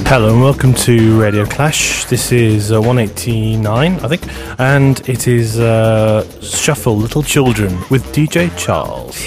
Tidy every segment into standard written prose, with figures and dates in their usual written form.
Hello and welcome to Radio Clash. This is 189, I think, and it is Shuffle Little Children with DJ Charles.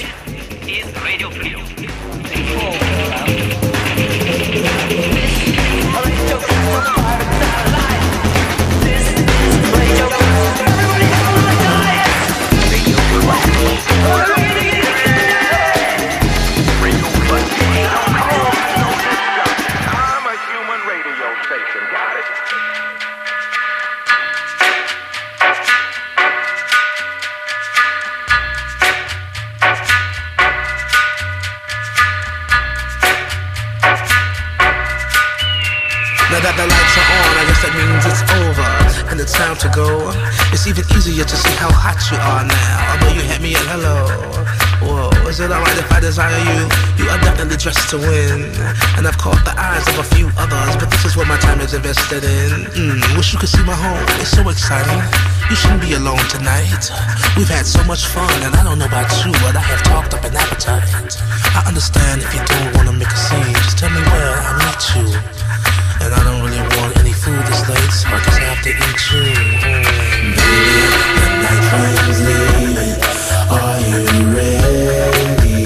Time to go. It's even easier to see how hot you are now. Although you hit me at hello. Whoa, is it alright if I desire you? You are definitely dressed to win. And I've caught the eyes of a few others, but this is what my time is invested in. Wish you could see my home, it's so exciting. You shouldn't be alone tonight. We've had so much fun, and I don't know about you, but I have talked up an appetite. I understand if you don't want to make a scene, just tell me where I'll meet you. And I don't really want any food this late, so I just have to eat you. Baby, the night train's leaving. Are you ready?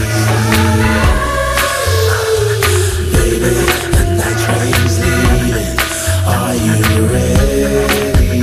Baby, the night train's leaving. Are you ready?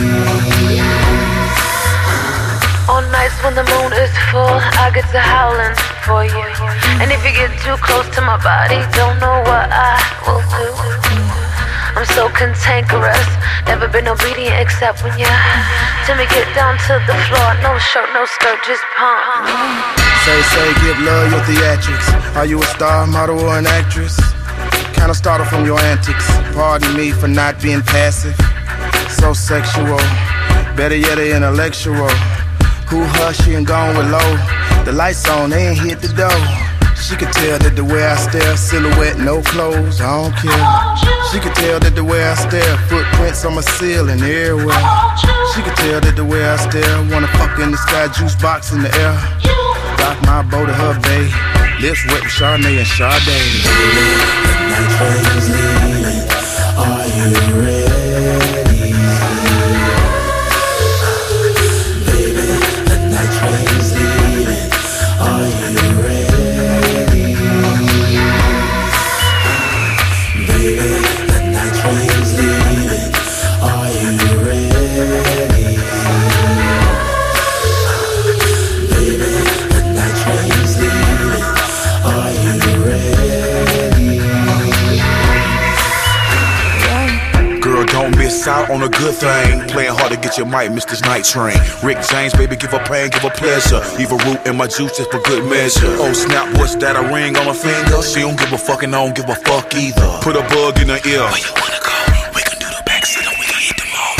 On nights when the moon is full, I get to howling for you. And if you get too close to my body, don't know what I will do. I'm so cantankerous, never been obedient except when you tell me get down to the floor. No shirt, no skirt, just pump. Say, give love your theatrics. Are you a star, model, or an actress? Kinda started from your antics. Pardon me for not being passive. So sexual, better yet intellectual. Who hushy and gone with low? The lights on, they ain't hit the door. She could tell that the way I stare, silhouette, no clothes, I don't care. She could tell that the way I stare, footprints on my ceiling everywhere. She could tell that the way I stare, wanna fuck in the sky, juice box in the air. Rock my boat to her bay, lips wet with Chardonnay and Sade. Baby, the night train's leaving. Are you ready? Baby, the night train's leaving. Are you ready? Baby, the night train's leaving. Are you ready? Baby, the night train's leaving. Are you ready? Girl, don't miss out on a good thing. Playing hard to get your mic, miss this night train. Rick James, baby, give her pain, give her pleasure. Leave a root in my juice just for good measure. Oh snap, what's that, a ring on her finger? She don't give a fuck and I don't give a fuck either. Put a bug in her ear. Where you wanna go? We can do the backseat and we can hit the mall.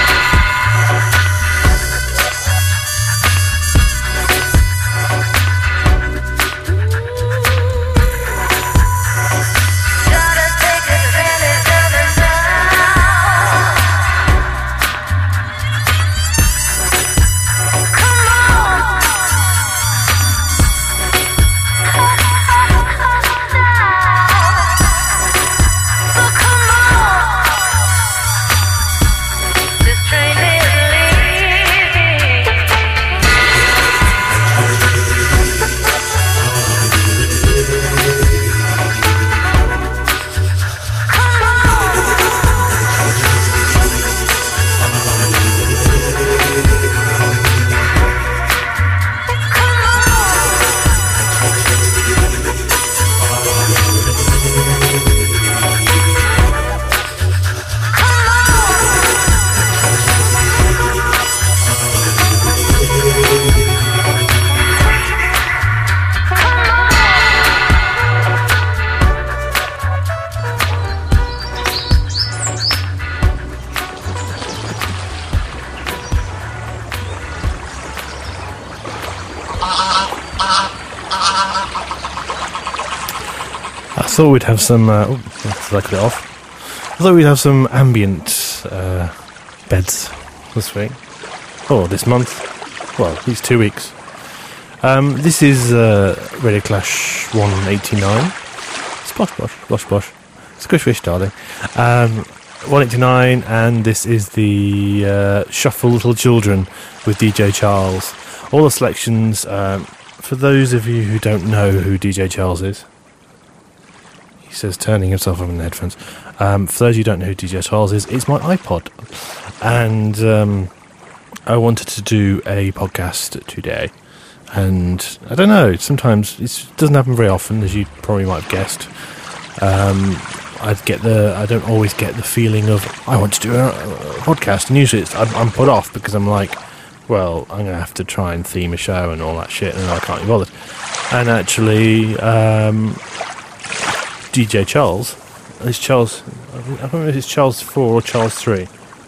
I thought we'd have some. Did I cut it off? I thought we'd have some ambient beds this week. Oh, this month. Well, these 2 weeks. This is Radio Clash 189. Splosh, bosh, bosh, bosh. Squish Wish, darling. 189, and this is the Shuffle Little Children with DJ Charles. All the selections, for those of you who don't know who DJ Charles is, he says turning himself up in the headphones. For those who don't know who DJ Charles is, it's my iPod. And I wanted to do a podcast today. And I don't know, sometimes it doesn't happen very often, as you probably might have guessed. I don't always get the feeling of I want to do a podcast, and usually I'm put off because I'm like, well, I'm going to have to try and theme a show and all that shit, and I can't be bothered. And actually, DJ Charles, is Charles, I don't know if it's Charles 4 or Charles 3.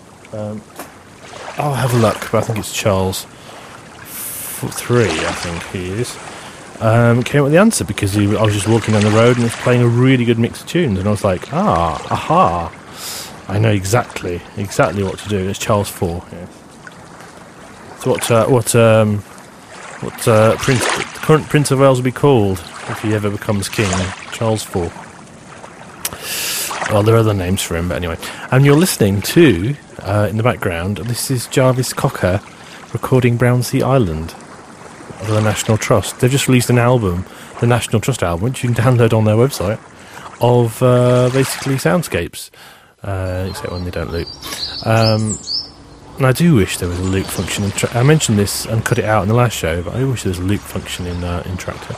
I'll have a look, but I think it's Charles 3, I think he is. Came up with the answer because I was just walking down the road and it was playing a really good mix of tunes, and I was like, aha, I know exactly what to do. It's Charles 4. Yeah. So what current Prince of Wales will be called if he ever becomes king? Charles 4. Well, there are other names for him, but anyway. And you're listening to, in the background, this is Jarvis Cocker recording Brownsea Island of the National Trust. They've just released an album, the National Trust album, which you can download on their website, of basically soundscapes, except when they don't loop. And I do wish there was a loop function in I mentioned this and cut it out in the last show, but I wish there was a loop function in Traktor.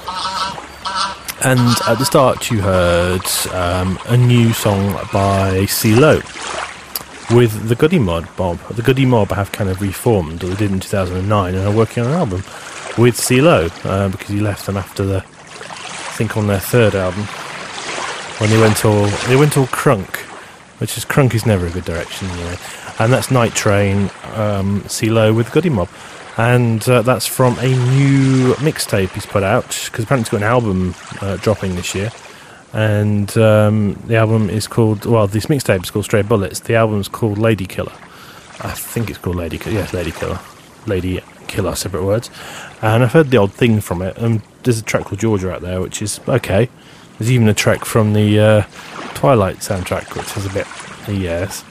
And at the start you heard a new song by CeeLo with the Goody Mob. The Goody Mob have kind of reformed, they did in 2009, and are working on an album with CeeLo, because he left them after I think on their third album, when they went all crunk, which is crunk is never a good direction anyway. And that's Night Train, CeeLo with Goody Mob. And that's from a new mixtape he's put out, because apparently he's got an album dropping this year. And the album is called, well, this mixtape is called Stray Bullets. The album's called Lady Killer. I think it's called Lady Killer. Yes, Lady Killer. Lady Killer, separate words. And I've heard the odd thing from it. There's a track called Georgia out there, which is okay. There's even a track from the Twilight soundtrack, which is a bit yes.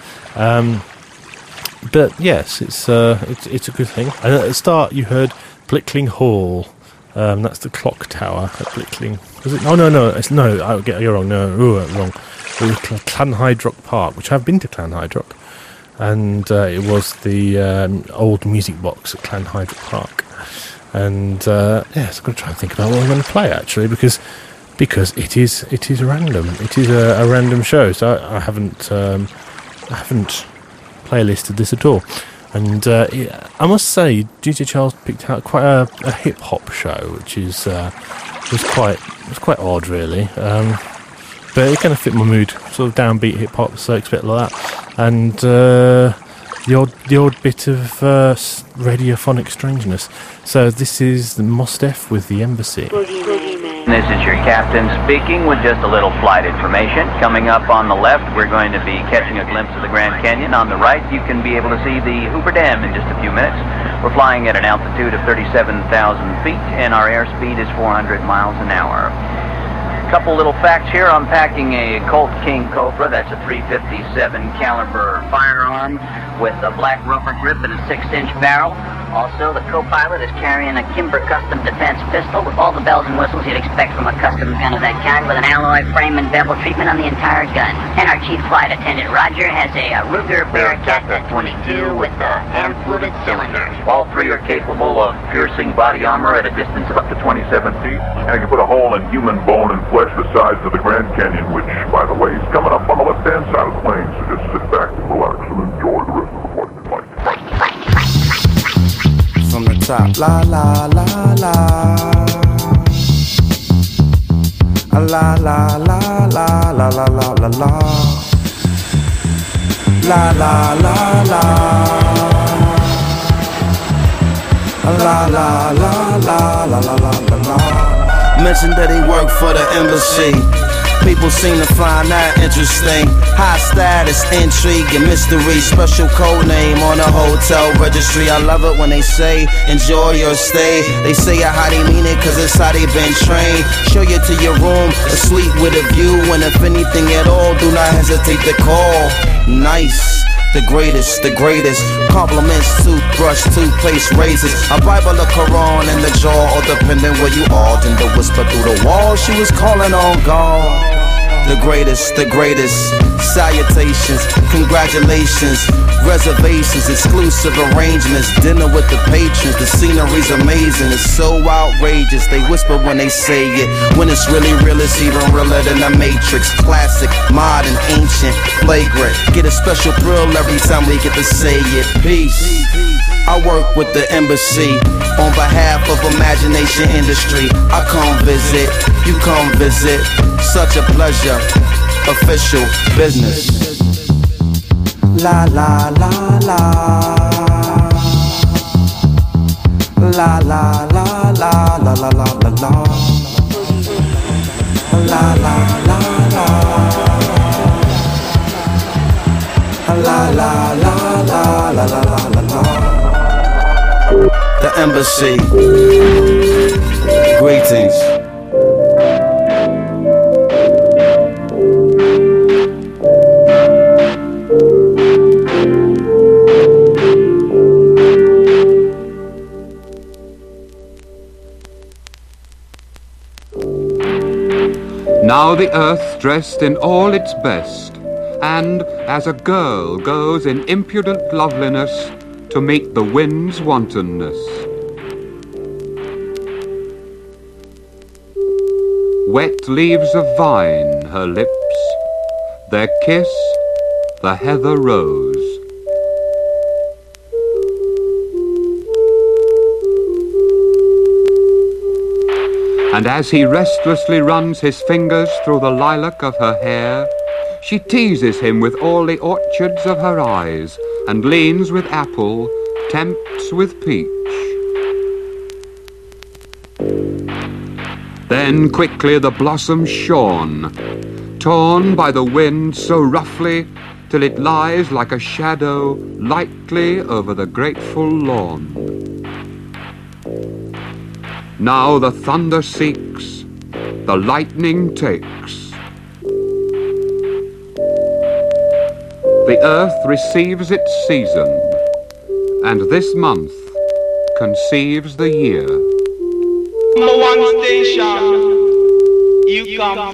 But yes, it's a good thing. And at the start, you heard Blickling Hall. That's the clock tower at Blickling. Was it? Oh no! You're wrong. No, wrong. It was Clanhydrock Park, which I've been to Clanhydrock, and it was the old music box at Clanhydrock Park. And yes, I'm going to try and think about what I'm going to play actually, because it is random. It is a random show, so I haven't playlisted this at all. And I must say, DJ Charles picked out quite a hip hop show, which is was quite odd, really. But it kind of fit my mood, sort of downbeat hip hop, so expect like that. And the odd bit of radiophonic strangeness. So this is the Mostef with The Embassy. This is your captain speaking with just a little flight information. Coming up on the left, we're going to be catching a glimpse of the Grand Canyon. On the right, you can be able to see the Hoover Dam in just a few minutes. We're flying at an altitude of 37,000 feet, and our airspeed is 400 miles an hour. Couple little facts here. I'm packing a Colt King Cobra. That's a .357 caliber firearm with a black rubber grip and a 6-inch barrel. Also, the co-pilot is carrying a Kimber Custom Defense pistol with all the bells and whistles you'd expect from a custom gun of that kind, with an alloy frame and bevel treatment on the entire gun. And our chief flight attendant, Roger, has a Ruger Bearcat 22 with hand-fluted cylinders. All three are capable of piercing body armor at a distance of up to 27 feet. And it can put a hole in human bone and flesh the size of the Grand Canyon, which, by the way, is coming up on the left-hand side of the plane. So just sit back and relax and enjoy the rest of the flight tonight. From the top, la la la la, la la la la la la la la la, la la la la, la la la la la la la la. mentioned that he worked for the embassy. People seem to find that interesting. High status, intrigue, and mystery. Special code name on a hotel registry. I love it when they say, enjoy your stay. They say it how they mean it, cause it's how they been trained. Show you to your room, a suite with a view. And if anything at all, do not hesitate to call. Nice. The greatest, the greatest. Compliments, toothbrush, toothpaste, razors. A Bible, a Quran in the jaw, or depending where you are. Then the whisper through the wall, she was calling on God. The greatest, the greatest. Salutations, congratulations. Reservations, exclusive arrangements. Dinner with the patrons, the scenery's amazing. It's so outrageous, they whisper when they say it. When it's really real, it's even realer than the Matrix. Classic, modern, ancient, flagrant. Get a special thrill every time we get to say it. Peace. I work with the embassy on behalf of Imagination Industry. I come visit, you come visit. Such a pleasure, official business. La la la la. La la la la la la la la la. La la la la. La la la la la la la la. The embassy. Greetings. Now the earth dressed in all its best, and as a girl goes in impudent loveliness to meet the wind's wantonness. Wet leaves of vine her lips, their kiss the heather rose. And as he restlessly runs his fingers through the lilac of her hair, she teases him with all the orchards of her eyes, and leans with apple, tempts with peach. Then quickly the blossoms shorn, torn by the wind so roughly, till it lies like a shadow lightly over the grateful lawn. Now the thunder seeks, the lightning takes. The earth receives its season, and this month conceives the year. Number one station, you come.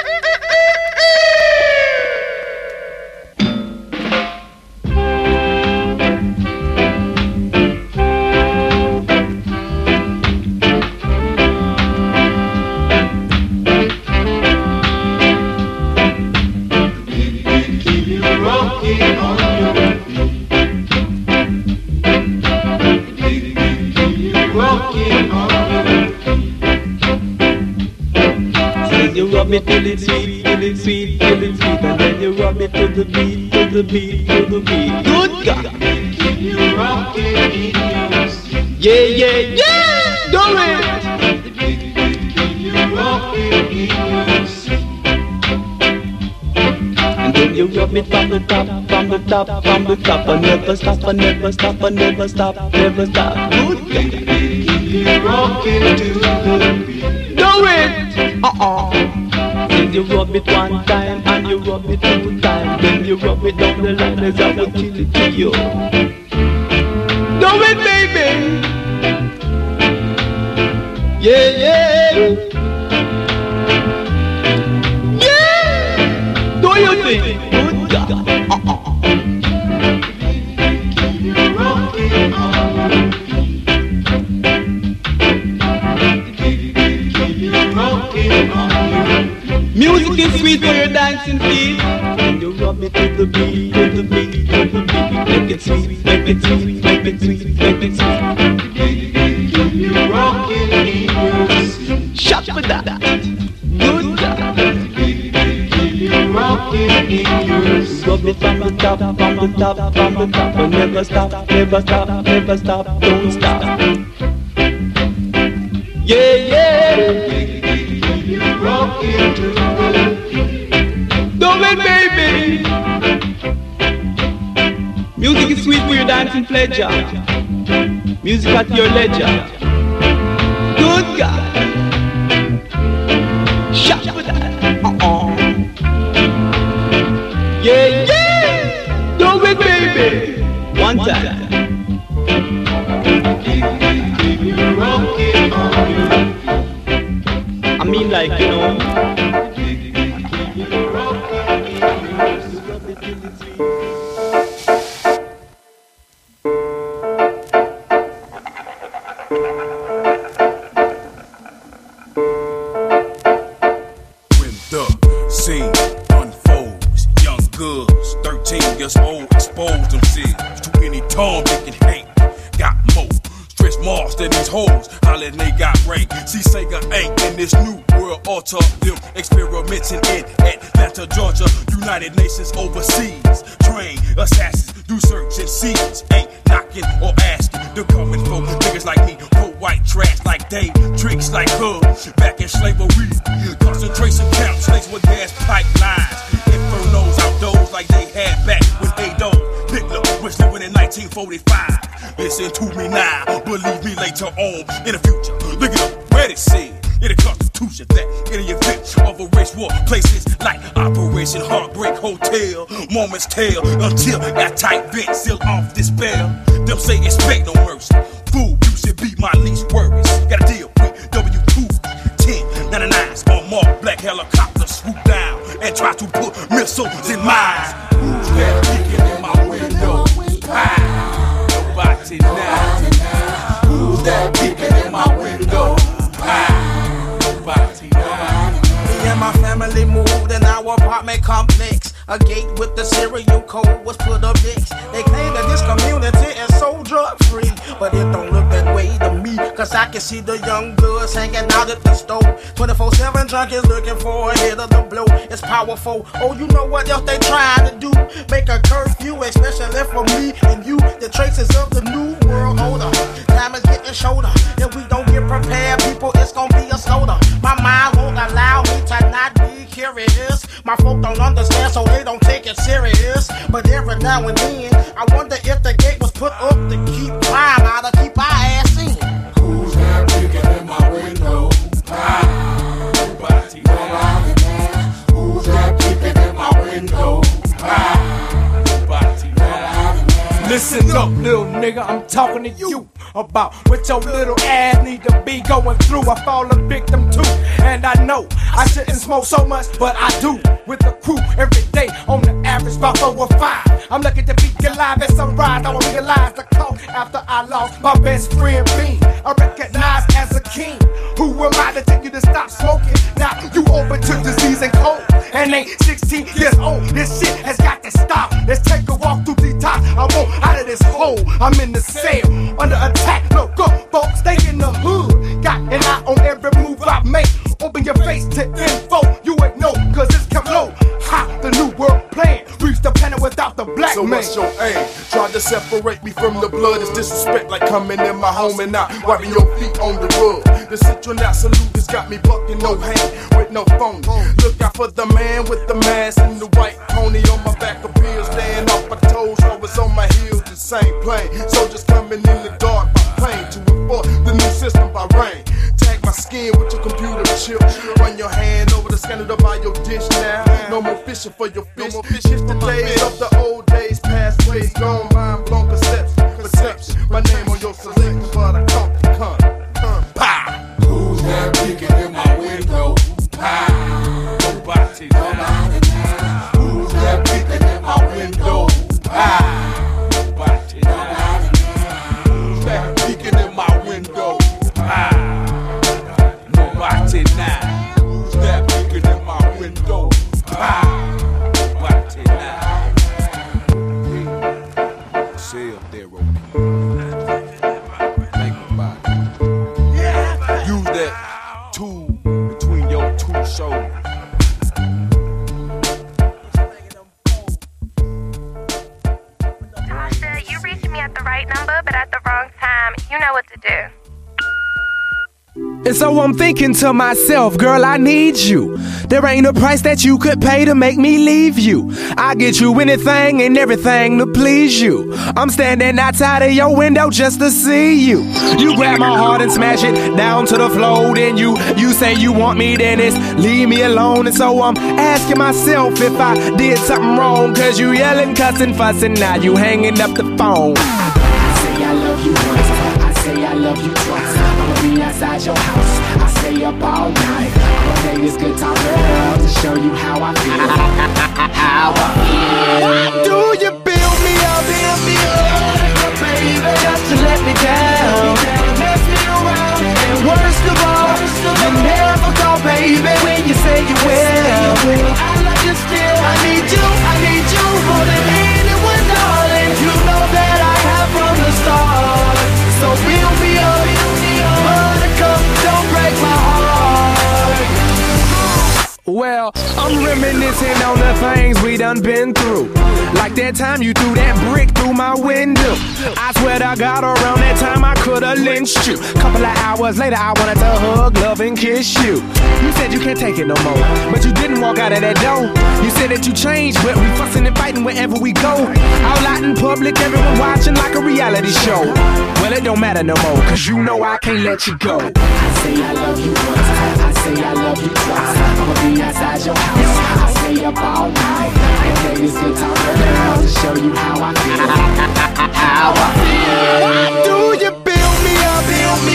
Till it's sweet, till it's sweet, till it's sweet, and then you rub it to the beat, to the beat, to the beat. Good God! Keep you rocking in your seat. Yeah, yeah, yeah! Do it! Keep you rocking in your seat. And then you rub it from the top, from the top, from the top, and never stop, and never stop, and never stop, never stop. Good God! Keep you rocking to the beat. Do it! Then you rub it one time, and you rub it two times. Then you rub it down the line as I will kill it to you. Do it, baby! Yeah, yeah! Yeah! Do your thing! Good God! Music is sweet for your dancing feet. And you rub it to the beat, to the beat, to the beat. Make it sweet, make it sweet, make it sweet, make it sweet. You rockin' in your seat. Shut for that. Good God. You rockin' in your seat. Rub it from the top, from the top, from the top. But never stop, never stop, never stop, don't stop. Yeah, yeah. Do it, baby. Music is sweet for your dancing pleasure. Music at your leisure. Good God. Shut for that. Yeah, yeah. Do it, baby. One time. I mean, like, you know. When the scene unfolds, young girls, 13 years old, expose themselves to any Tom, Dick, and Hank. Got more stretch marks than these hoes, hollering they got rank. See, Sega ain't in this new world order. Them experimenting in Atlanta, Georgia, United Nations overseas. Train assassins, do search and seize. Ain't knocking or asking. They're coming for niggas like me, for white trash like Dave, tricks like her. Back in slavery, concentration camps, slaves with gas pipelines. Infernos outdoors like they had back when Adolf Hitler was living in 1945. Listen to me now, believe me later on in the future. Look it up, where it said in the Constitution that in the event of a race war, places like Operation Heartbreak Hotel, moments tell until that tight vent seal off this spell. Them say expect no mercy. Fool, you should be my least worries. Gotta deal with W2 1099s on mark black helicopter swoop down and try to put missiles in mines. Who's that peeking in my window? Nobody now. Who's that peeking in my window? Nobody now. Me and my family moved in our apartment complex. A gate with the serial code was put up next. They claim that this community is so drug free, but it don't look that way to me. Cause I can see the young bloods hanging out at the store. 24/7 junkies looking for a hit of the blow. It's powerful. Oh, you know what else they trying to do? Make a curfew, especially for me and you. The traces of the new world order. Time is getting shorter. If we don't get prepared, people, it's gonna be a slaughter. My mind won't allow me to not be curious. My folk don't understand, so they don't take it serious. But every now and then, I wonder if the gate was put up to keep crime out, to keep our ass in. Who's that peeking in my window? Nobody now. Who's that peeking in my window? Nobody now. Listen up, little nigga, I'm talking to you about what your little ass need to be going through. I fall a victim too, and I know I shouldn't smoke so much, but I do. With the crew every day, on the average about 4 or 5. I'm lucky to be alive at sunrise. I realize the cost after I lost my best friend Bean. I recognize as a king. Who am I to tell you to stop smoking? Now you open to disease and cold, and ain't 16 years old. This shit has got to stop. Let's take a walk through the top. I want out of this hole. I'm in the cell under attack. Look up, folks, stay in the hood. Got an eye on every move I make. Open your face to info. You ain't know, cause it's come low. Ha, the new world plan. Reach the planet without the black so man. So what's your aim? Try to separate me from the blood. It's disrespect like coming in my home and not wiping your feet on the rug. The Citronat salute has got me bucking no hand with no phone. Look out for the man with the mask and the white pony on my back of pills. Staying off my toes, I was on my heels, the same plane. Soldiers coming in the dark by plane to enforce the new system by rain. Tag my skin with your computer chip. Run your hand over the scanner to buy your dish now. No more fishing for your fish. Shift the days of the old days, past ways gone, mind blown perception. My name on your selection, but I caught the con. Pow! Who's that peeking in my window? Pow! Nobody now. Who's that peeking in my window? Pow! Nobody now. Who's that peeking in my window? Pow! Nobody now. Who's that peeking in my window? Pow! Nobody now. Say up there, Roby. Think about it. Use that tool between your two shoulders. Tasha, you reached me at the right number, but at the wrong time. You know what to do. And so I'm thinking to myself, girl, I need you. There ain't a price that you could pay to make me leave you. I get you anything and everything to please you. I'm standing outside of your window just to see you. You grab my heart and smash it down to the floor. Then you say you want me, then it's leave me alone. And so I'm asking myself if I did something wrong. Cause you yelling, cussing, fussing, now you hanging up the phone. I say I love you once, I say I love you twice. I'ma be outside your house, I stay up all night. I'ma play this guitar girl to show you how I feel. How I feel. Do you build me up, baby, just to let me down? Mess me around, and worst of all, you never call, baby, when you say you will. I love you still, I need you more than anyone, darling. You know that I have from the start. So build me up, buttercup, don't break my heart. Well, I'm reminiscing on the things we done been through. Like that time you threw that brick through my window. I swear to God, around that time I could've lynched you. Couple of hours later, I wanted to hug, love, and kiss you. You said you can't take it no more, but you didn't walk out of that door. You said that you changed, but we fussing and fighting wherever we go. Out loud in public, everyone watching like a reality show. Well, it don't matter no more, cause you know I can't let you go. I say I love you once, I say I love you twice. I'ma be outside your house, I stay up all night. And play this guitar girl to show you how I feel. How I feel. Do you build me up,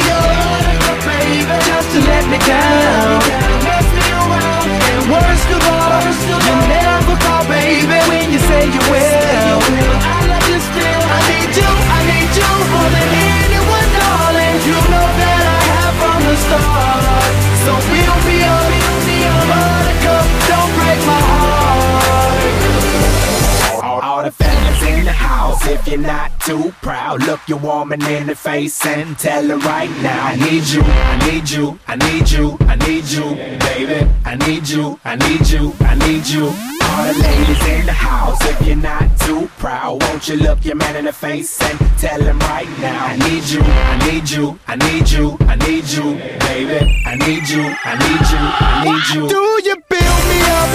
baby, just to let me down? Mess me around, and worst of all, you never call, baby, when you say you will. I love you still, I need you more than anyone, darling. You know that I have from the start. So build me up, buttercup, don't break my heart. All the fellas in the house, if you're not too proud, look your woman in the face and tell her right now. I need you, I need you, I need you, I need you, baby. I need you, I need you, I need you. All the ladies in the house, if you're not too proud, won't you look your man in the face and tell him right now. I need you, I need you, I need you, I need you, baby. I need you, I need you, I need you. Do you build me up,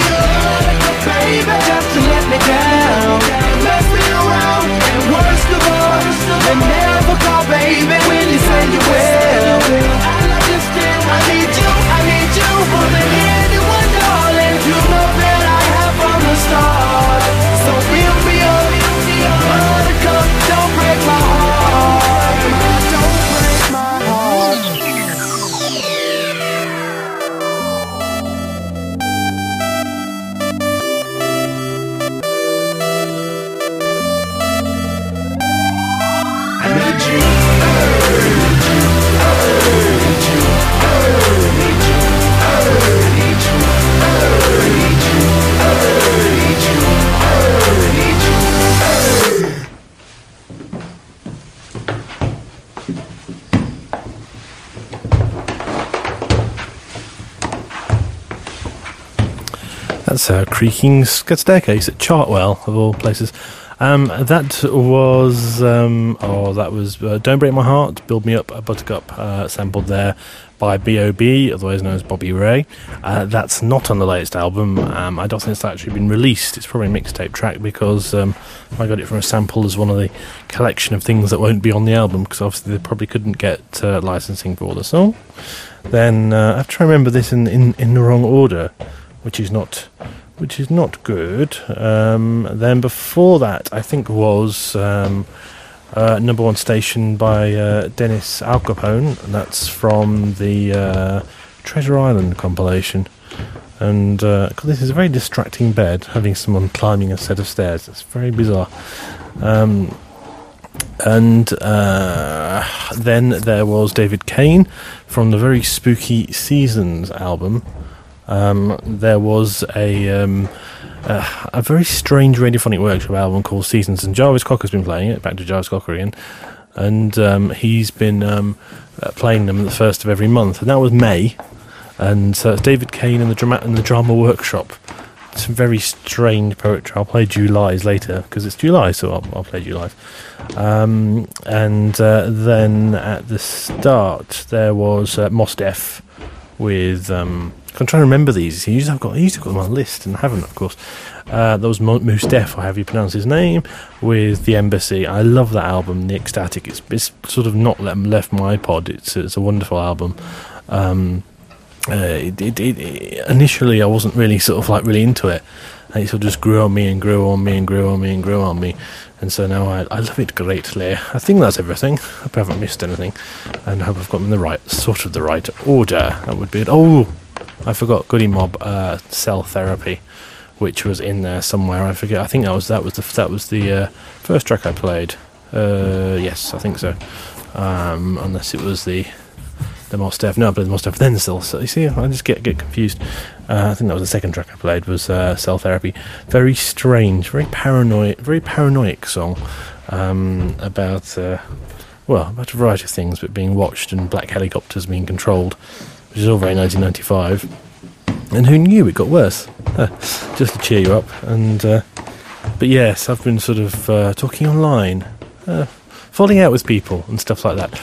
baby, just to let me down? Mess me around, and worst of all, you never call, baby, when you say you will. I love you still, I need you more than anyone, darling. You know that I have from the start. So build me up, buttercup, don't break my heart. Don't break my heart. That's a creaking staircase at Chartwell, of all places. That was Don't Break My Heart, Build Me Up, a Buttercup, sampled there by B.O.B., otherwise known as Bobby Ray. That's not on the latest album. I don't think it's actually been released. It's probably a mixtape track because I got it from a sample as one of the collection of things that won't be on the album, because obviously they probably couldn't get licensing for the song. Then I have to remember this in the wrong order, which is not good. Then before that, I think was Number One Station by Dennis Al Capone, and that's from the Treasure Island compilation. And this is a very distracting bed, having someone climbing a set of stairs. It's very bizarre. And then there was David Kane from the very spooky Seasons album. There was a very strange radiophonic workshop album called Seasons, and Jarvis Cocker's been playing it. Back to Jarvis Cocker again, and he's been playing them the first of every month, and that was May. And so it's David Kane and the Drama Workshop some very strange poetry. I'll play July's later because it's July, so I'll play July's. And then at the start there was Mos Def with. I'm trying to remember these. I used to have got them on a list and I haven't, of course. There was Mos Def, or however you pronounce his name, with The Embassy. I love that album, The Ecstatic. It's sort of not left my iPod. It's a wonderful album. Initially I wasn't really sort of like really into it, and it sort of just grew on me and grew on me and grew on me and grew on me, and so now I love it greatly. I think that's everything. I hope I haven't missed anything, and I hope I've got them in the right order. That would be it. Oh, I forgot Goody Mob Cell Therapy, which was in there somewhere. I forget. I think that was the first track I played. Yes, I think so. Unless it was the Mos Def. No, I played the Mos Def then still. So you see, I just get confused. I think that was the second track I played, was Cell Therapy. Very strange, very paranoid song about a variety of things, but being watched and black helicopters being controlled, which is all very 1995. And who knew it got worse? Just to cheer you up. And but yes, I've been sort of talking online, falling out with people and stuff like that.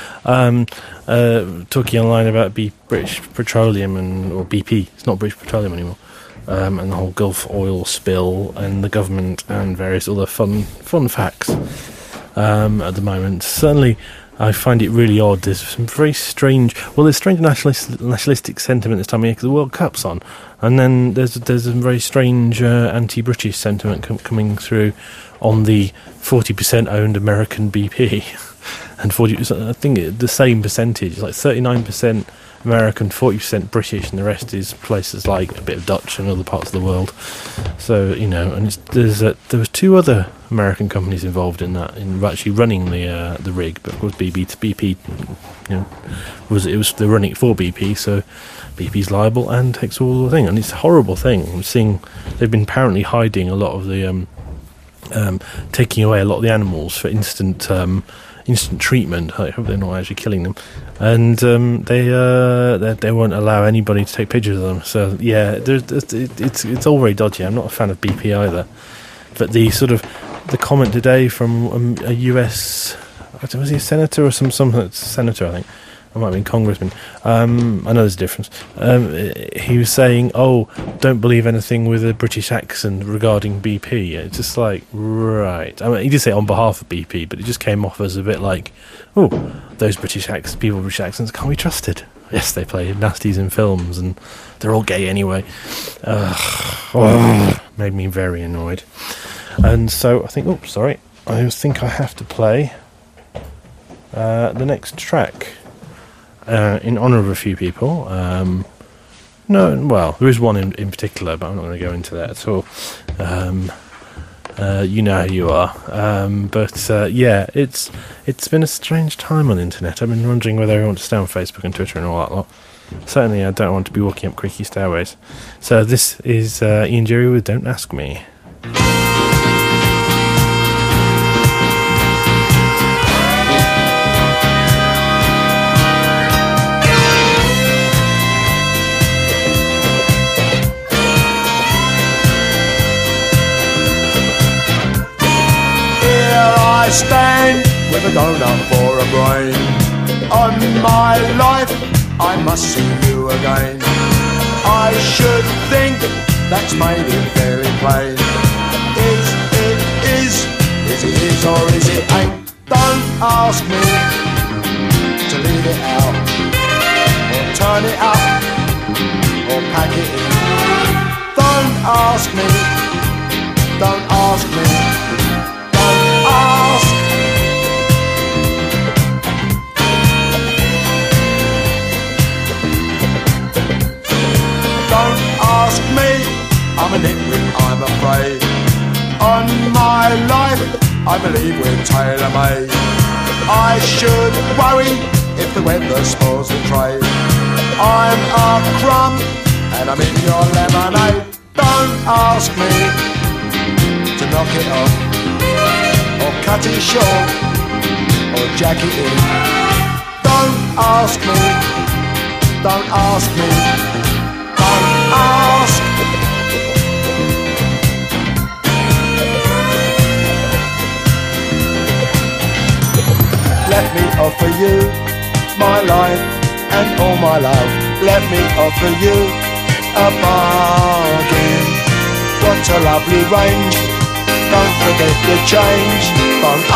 Talking online about British Petroleum or BP. It's not British Petroleum anymore. And the whole Gulf oil spill and the government and various other fun facts at the moment. Certainly, I find it really odd. There's some very strange. Well, there's strange nationalistic sentiment this time of year because the World Cup's on, and then there's some very strange anti-British sentiment coming through on the 40% owned American BP, and 40%. I think the same percentage, like 39% American, 40% British, and the rest is places like a bit of Dutch and other parts of the world. So and there was two other American companies involved in that, in actually running the rig, but of course BP they're running it for BP, so BP's liable and takes all the thing, and it's a horrible thing. I'm seeing they've been apparently hiding a lot of the taking away a lot of the animals for instant treatment. I hope they're not actually killing them, and they won't allow anybody to take pictures of them. So yeah, it's all very dodgy. I'm not a fan of BP either, but the comment today from a US, was he a senator or some senator? I think. I might have been congressman. I know there's a difference. He was saying, "Oh, don't believe anything with a British accent regarding BP." It's just like, right. I mean, he did say it on behalf of BP, but it just came off as a bit like, "Oh, those British accents can't be trusted." Yes, they play nasties in films, and they're all gay anyway. Made me very annoyed. And so I think, I think I have to play the next track. In honour of a few people. There is one in particular, but I'm not going to go into that at all. You know how you are. Yeah, it's been a strange time on the internet. I've been wondering whether I want to stay on Facebook and Twitter and all that lot. Certainly I don't want to be walking up creaky stairways. So this is Ian Dury with Don't Ask Me. I stand with a donut for a brain. On my life, I must see you again. I should think that's made it very plain. Is it or is it ain't? Don't ask me to leave it out, or turn it up, or pack it in. Don't ask me, don't ask me. Don't ask me, I'm a nitwit, I'm afraid. On my life, I believe we're tailor-made. I should worry if the weather spoils the trade. I'm a crumb, and I'm in your lemonade. Don't ask me to knock it off, or cut it short, or jack it in. Don't ask me, don't ask me, don't ask. Let me offer you my life and all my love. Let me offer you a bargain. What a lovely range. Don't forget the change. Don't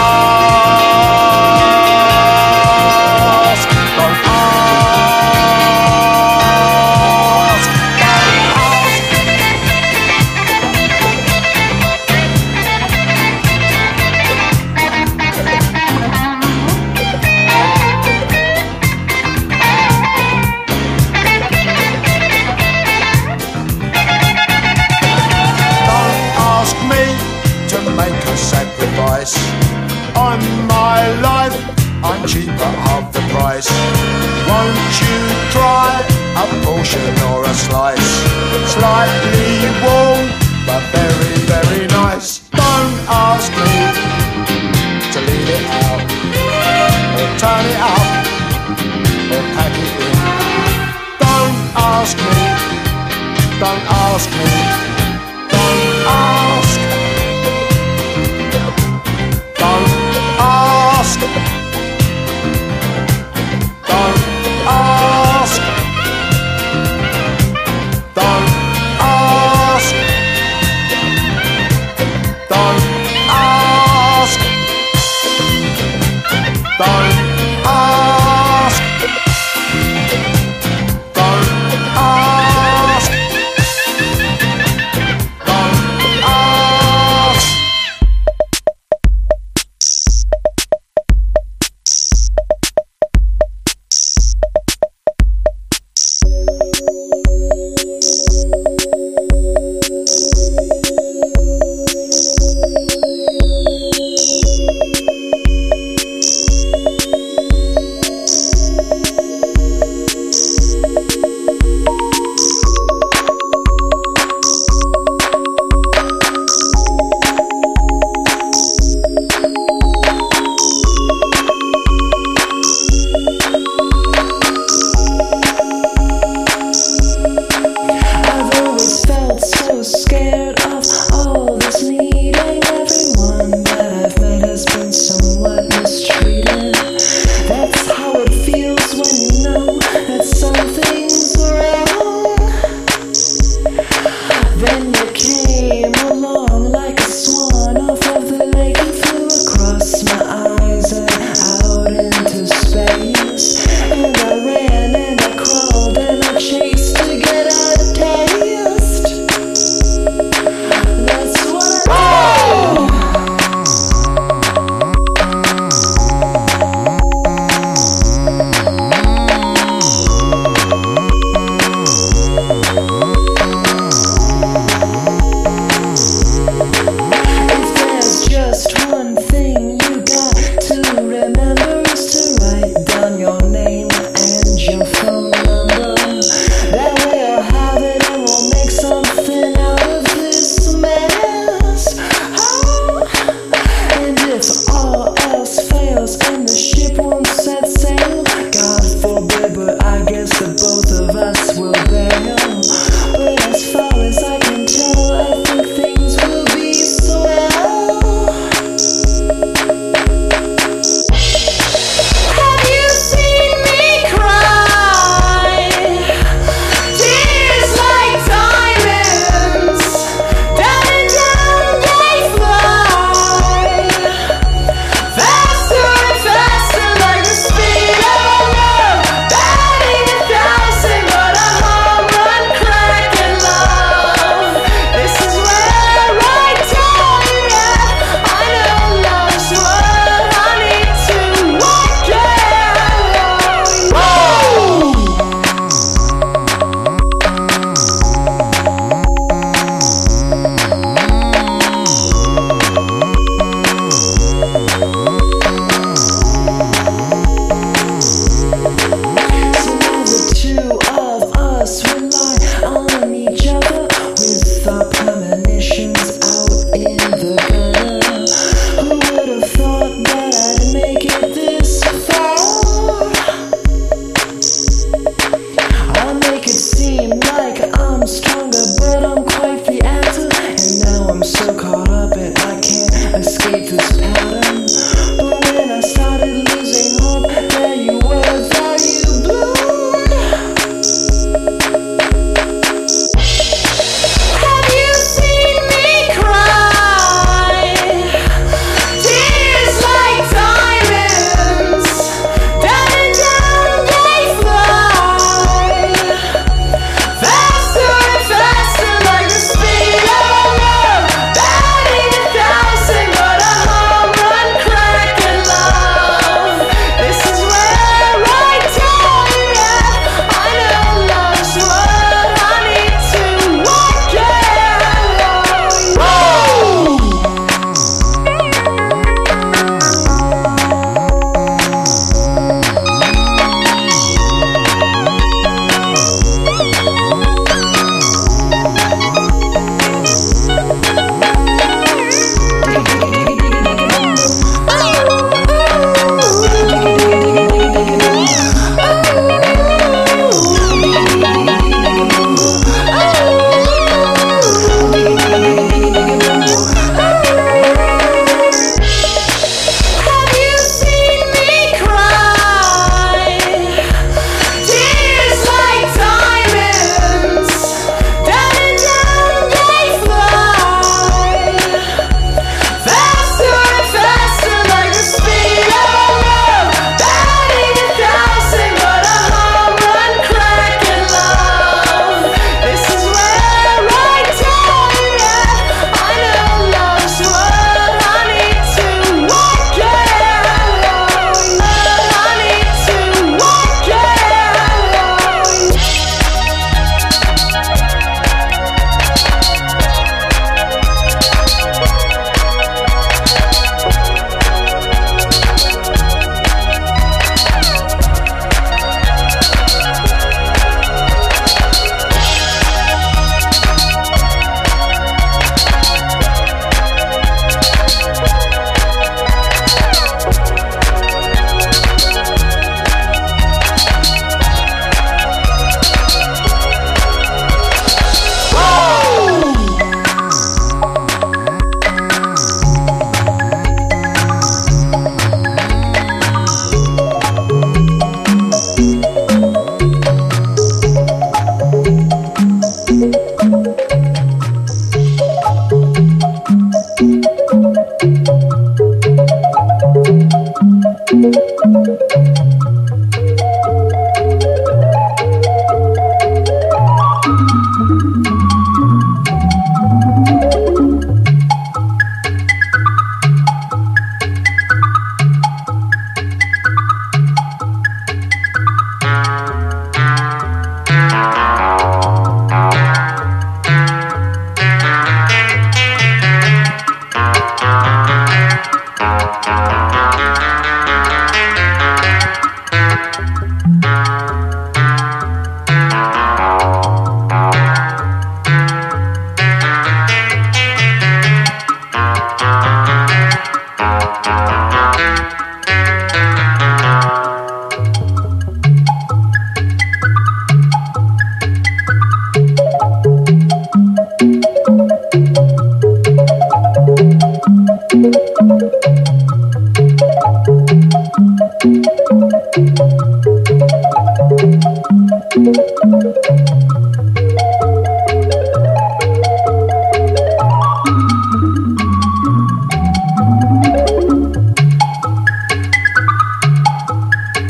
ask. Don't ask. Don't ask. Make a sacrifice on my life. I'm cheap at half the price. Won't you try a portion or a slice? Slightly warm, but very, very nice. Don't ask me to leave it out, or turn it up, or pack it in. Don't ask me, don't ask me, don't ask. Don't ask. Don't ask. Don't ask. Don't ask. Don't ask. Don't ask. Don't ask.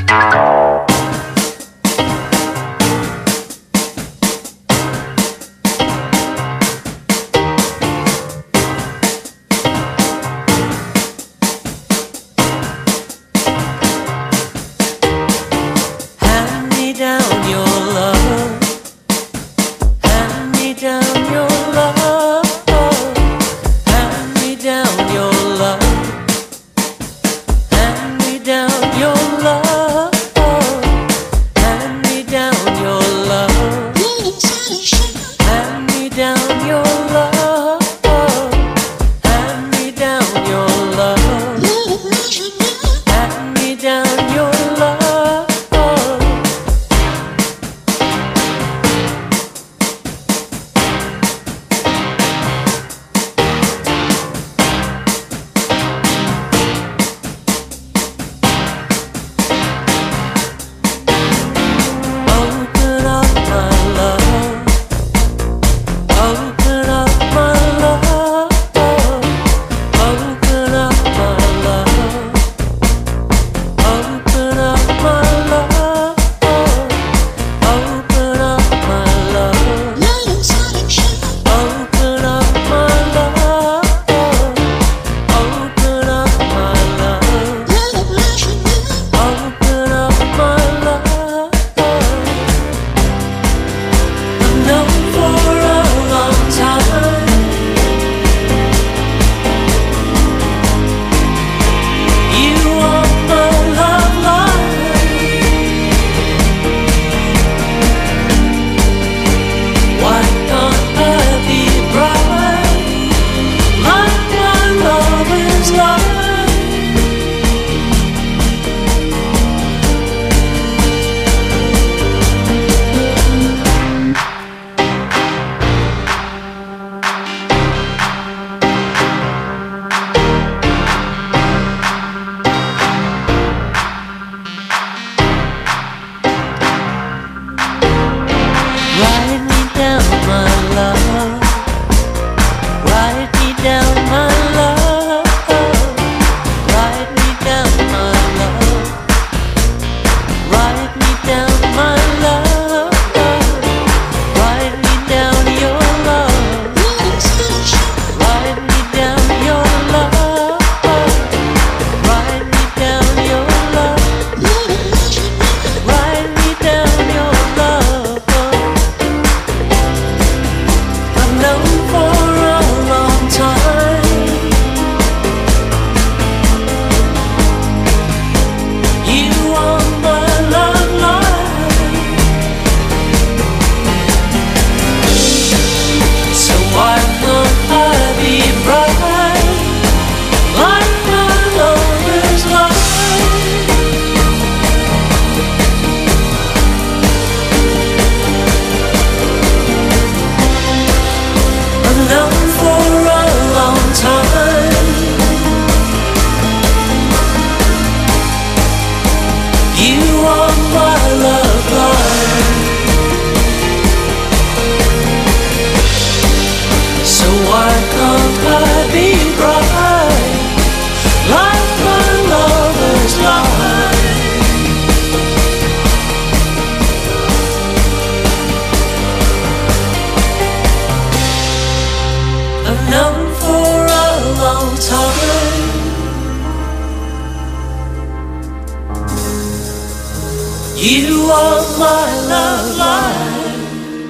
You are my love line.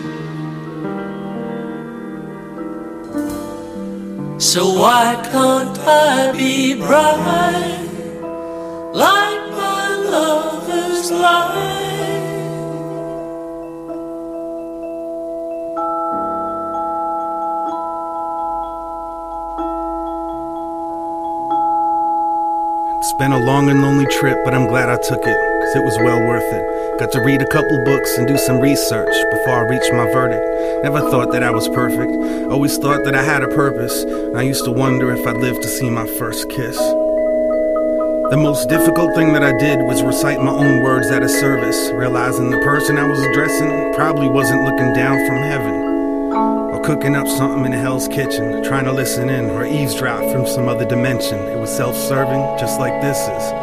So why can't I be bright like my lover's light? It's been a long and lonely trip, but I'm glad I took it, cause it was well worth it. Got to read a couple books and do some research before I reached my verdict. Never thought that I was perfect, always thought that I had a purpose. I used to wonder if I'd live to see my first kiss. The most difficult thing that I did was recite my own words at a service, realizing the person I was addressing probably wasn't looking down from heaven, or cooking up something in Hell's Kitchen, trying to listen in or eavesdrop from some other dimension. It was self-serving, just like this is.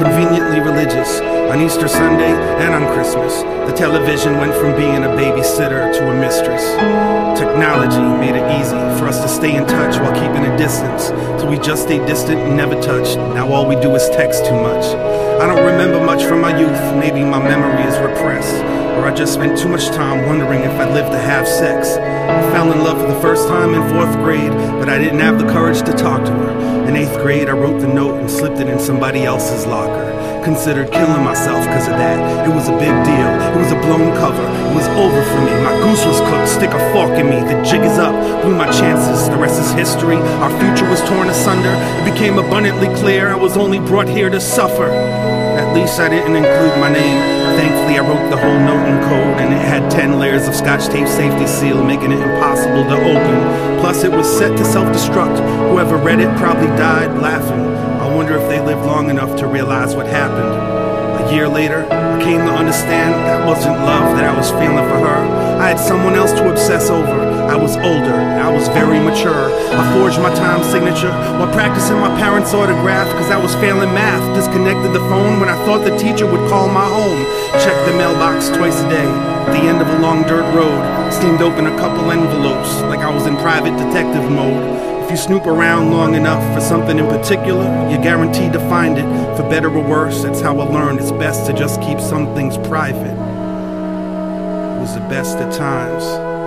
conveniently religious. On Easter Sunday and on Christmas, the television went from being a babysitter to a mistress. Technology made it easy for us to stay in touch while keeping a distance, so we just stayed distant and never touched. Now all we do is text too much. I don't remember much from my youth, maybe my memory is repressed, or I just spent too much time wondering if I'd live to have sex. I fell in love for the first time in 4th grade, but I didn't have the courage to talk to her. In 8th grade, I wrote the note and slipped it in somebody else's locker. Considered killing myself because of that. It was a big deal. It was a blown cover. It was over for me. My goose was cooked. Stick a fork in me. The jig is up. Blew my chances. The rest is history. Our future was torn asunder. It became abundantly clear I was only brought here to suffer. At least I didn't include my name. Thankfully, I wrote the whole note in code, and it had 10 layers of Scotch tape safety seal, making it impossible to open. Plus, it was set to self-destruct. Whoever read it probably died laughing. I wonder if they lived long enough to realize what happened. A year later, I came to understand that wasn't love that I was feeling for her. I had someone else to obsess over. I was older, I was very mature. I forged my time signature while practicing my parents' autograph because I was failing math. Disconnected the phone when I thought the teacher would call my home. Checked the mailbox twice a day. At the end of a long dirt road, steamed open a couple envelopes like I was in private detective mode. If you snoop around long enough for something in particular, you're guaranteed to find it. For better or worse, that's how I learned it's best to just keep some things private. It was the best of times.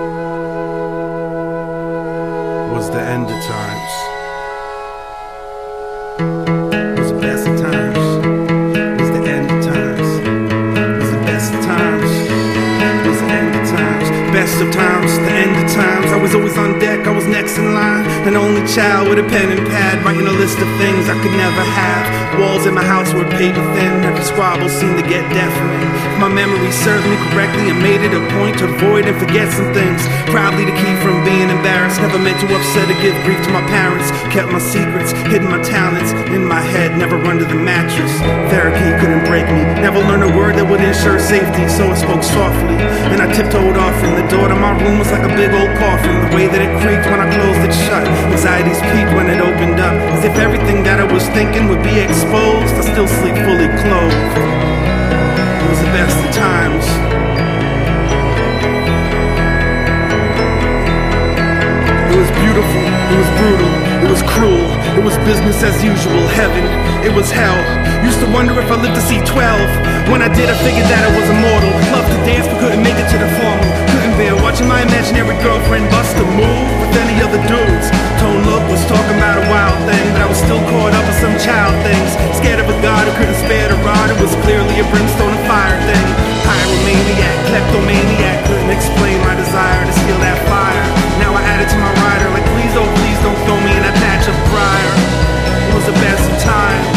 It was the end of times. It was the best of times. It was the end of times. It was the best of times. It was the end of times. Best of times, the end of times. I was always on deck, I was next in line. An only child with a pen and pad, writing a list of things I could never have. Walls in my house were paper thin, every squabble seemed to get deafening. If my memory served me correctly, I made it a point to avoid and forget some things. Proudly to keep from being embarrassed, never meant to upset or give grief to my parents. Kept my secrets, hidden my talents in my head, never under the mattress. Therapy couldn't break me, never learned a word that would ensure safety, so I spoke softly. Then I tiptoed off, and the door to my room was like a big old coffin. The way that it creaked when I closed it shut, anxieties peaked when it opened up, as if everything that I was thinking would be exposed. I still sleep fully clothed. It was the best of times. It was beautiful, it was brutal, it was cruel, it was business as usual, heaven, it was hell. Used to wonder if I lived to see 12. When I did, I figured that I was immortal. Loved to dance but couldn't make it to the formal. Couldn't bear watching my imaginary girlfriend bust a move with any other dudes. Tone Look was talking about a wild thing, but I was still caught up in some child things. Scared of a god who couldn't spare the rod. It was clearly a brimstone and fire thing. Pyromaniac, kleptomaniac, couldn't explain my desire to steal that fire. Now I add it to my rider, like please don't throw me in that patch of briar. It was the best of times.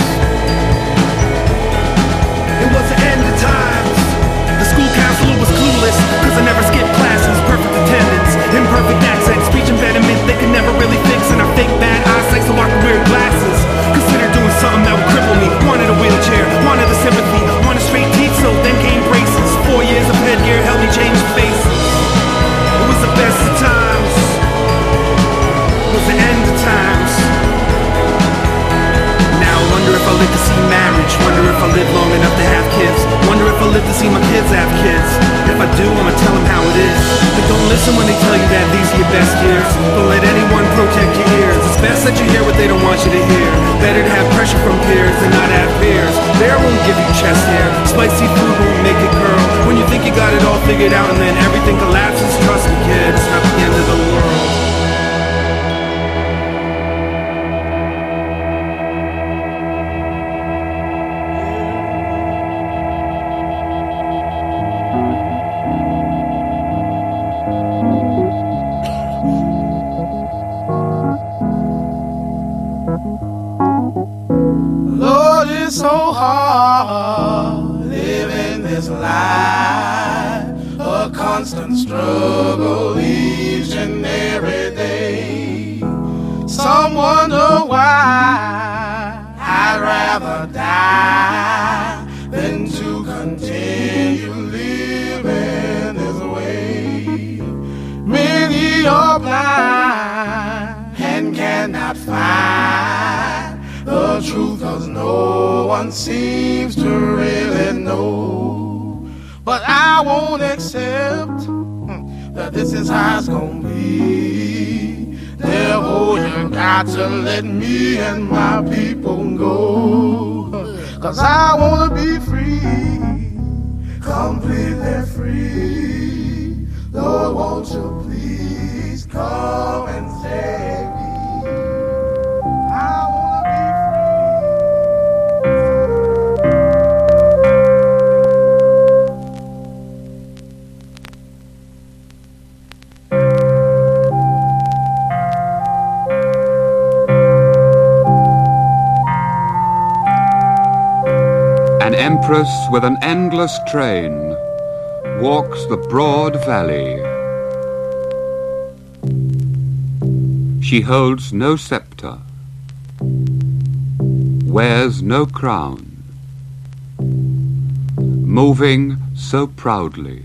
It was the end of times. The school counselor was clueless, cause I never skipped classes. Perfect attendance, imperfect accent, speech impediment they could never really fix. And I fake bad eyesight so I could wear glasses. Considered doing something that would cripple me. Wanted a wheelchair, wanted the sympathy, wanted straight teeth, so then came braces. 4 years of headgear helped me change faces. It was the best of times. It was the end of times. Now I wonder if I live to see marriage. Wonder if I live long enough to have kids. Wonder if I live to see my kids have kids. If I do, I'ma tell them how it is. But don't listen when they tell you that these are your best years. Don't let anyone protect your ears. It's best that you hear what they don't want you to hear. Better to have pressure from peers than not have peers. Bear won't give you chest hair. Spicy food won't make it curl. When you think you got it all figured out and then everything collapses, trust me kid, it's not the end of the world. Lord, it's so hard living this life, a constant struggle each and every day. Some wonder why I'd rather die than to continue living this way. Many are blind and cannot find the truth, 'cause no one seems to really know. But I won't accept that this is how it's gonna be. Therefore, you got to let me and my people go. 'Cause I wanna be free, completely free. Lord, won't you please come and save me? I wanna be An empress with an endless train walks the broad valley. She holds no scepter, wears no crown, moving so proudly.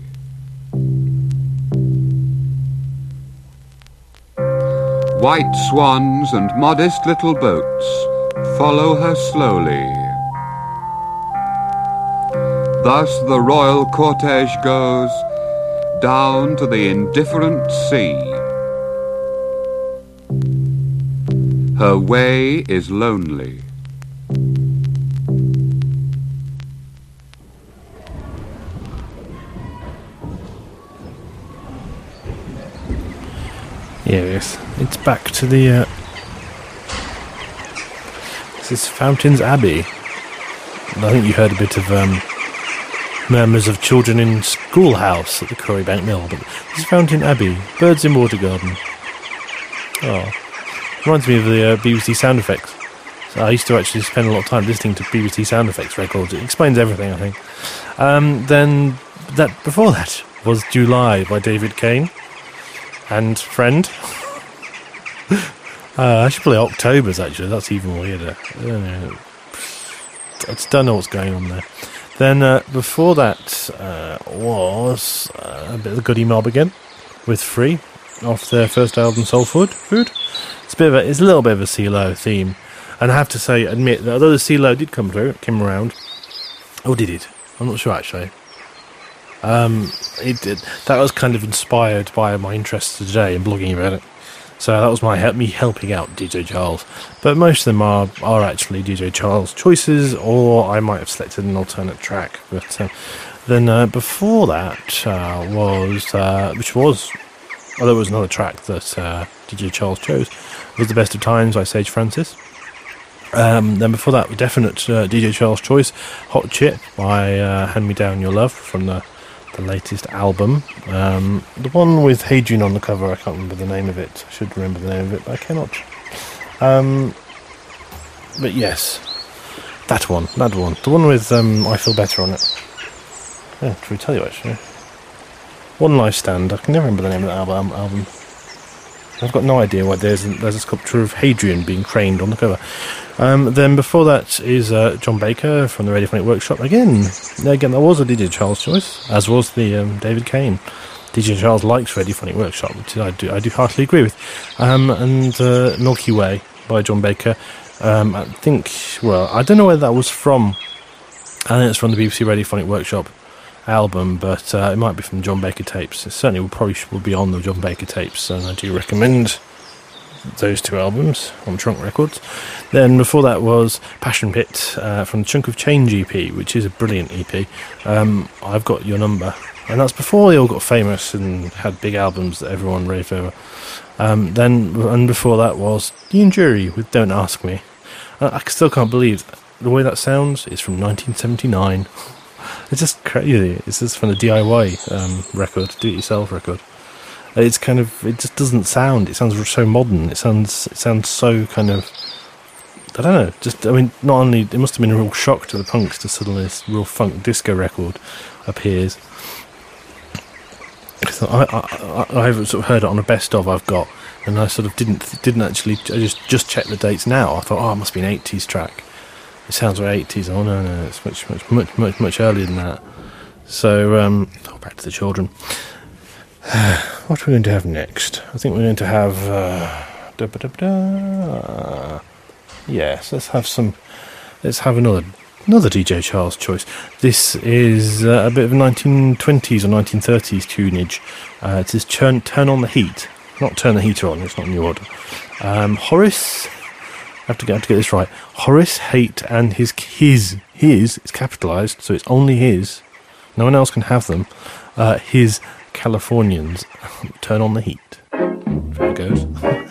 White swans and modest little boats follow her slowly. Thus the royal cortege goes down to the indifferent sea. Her way is lonely. Yes, it's back to the. This is Fountains Abbey. I think you heard a bit of murmurs of children in Schoolhouse at the Corriebank Mill, but this is Fountain Abbey, Birds in Water Garden. Oh, reminds me of the BBC sound effects. So I used to actually spend a lot of time listening to BBC sound effects records. It explains everything, I think. Then before that was July by David Kane and Friend. I should play October's actually. That's even weirder. I just don't know what's going on there. Then before that was a bit of the Goody Mob again with Free off their first album Soul Food. It's a little bit of a CeeLo theme, and I have to admit that although the CeeLo did came around, or did it? I'm not sure actually. It did. That was kind of inspired by my interest today in blogging about it. So that was me helping out DJ Charles. But most of them are actually DJ Charles choices, or I might have selected an alternate track. But then before that there was another track that DJ Charles chose, was The Best of Times by Sage Francis. Then before that, definite DJ Charles choice, Hot Chip by Hand Me Down Your Love from the latest album. The one with Hadrian on the cover, I can't remember the name of it. I should remember the name of it, but I cannot. But yes, that one. The one with I Feel Better on it. Yeah, should we tell you actually? One Life Stand. I can never remember the name of that album. I've got no idea why there's a sculpture of Hadrian being craned on the cover. Then before that is John Baker from the Radiophonic Workshop. Again, that was a DJ Charles choice, as was the David Kane. DJ Charles likes Radiophonic Workshop, which I do heartily agree with. And Milky Way by John Baker. I don't know where that was from. I think it's from the BBC Radiophonic Workshop album, but it might be from John Baker tapes. It certainly will be on the John Baker tapes, and I do recommend those two albums on Trunk Records. Then before that was Passion Pit from the Chunk of Change EP, which is a brilliant EP. I've Got Your Number, and that's before they all got famous and had big albums that everyone raved over. And before that was Ian Jury with Don't Ask Me. I still can't believe the way that sounds. It's from 1979. It's just crazy. It's just from the DIY record, do-it-yourself record. It just doesn't sound. It sounds so modern. It sounds so kind of. I don't know. Not only it must have been a real shock to the punks to suddenly this real funk disco record appears. I've sort of heard it on a best of I've got, and I sort of didn't actually. I just checked the dates now. I thought, it must be an 80s track. It sounds like 80s. Oh no, it's much earlier than that. So back to the children. What are we going to have next? I think we're going to have. Yes, let's have another Another DJ Charles choice. This is a bit of 1920s or 1930s tunage. It says Turn on the Heat. Not Turn the Heater On, it's not New Order. Horace, I have to get this right. Horace Haight and his is capitalised, so it's only his. No one else can have them. His Californians. Turn on the Heat. There it goes.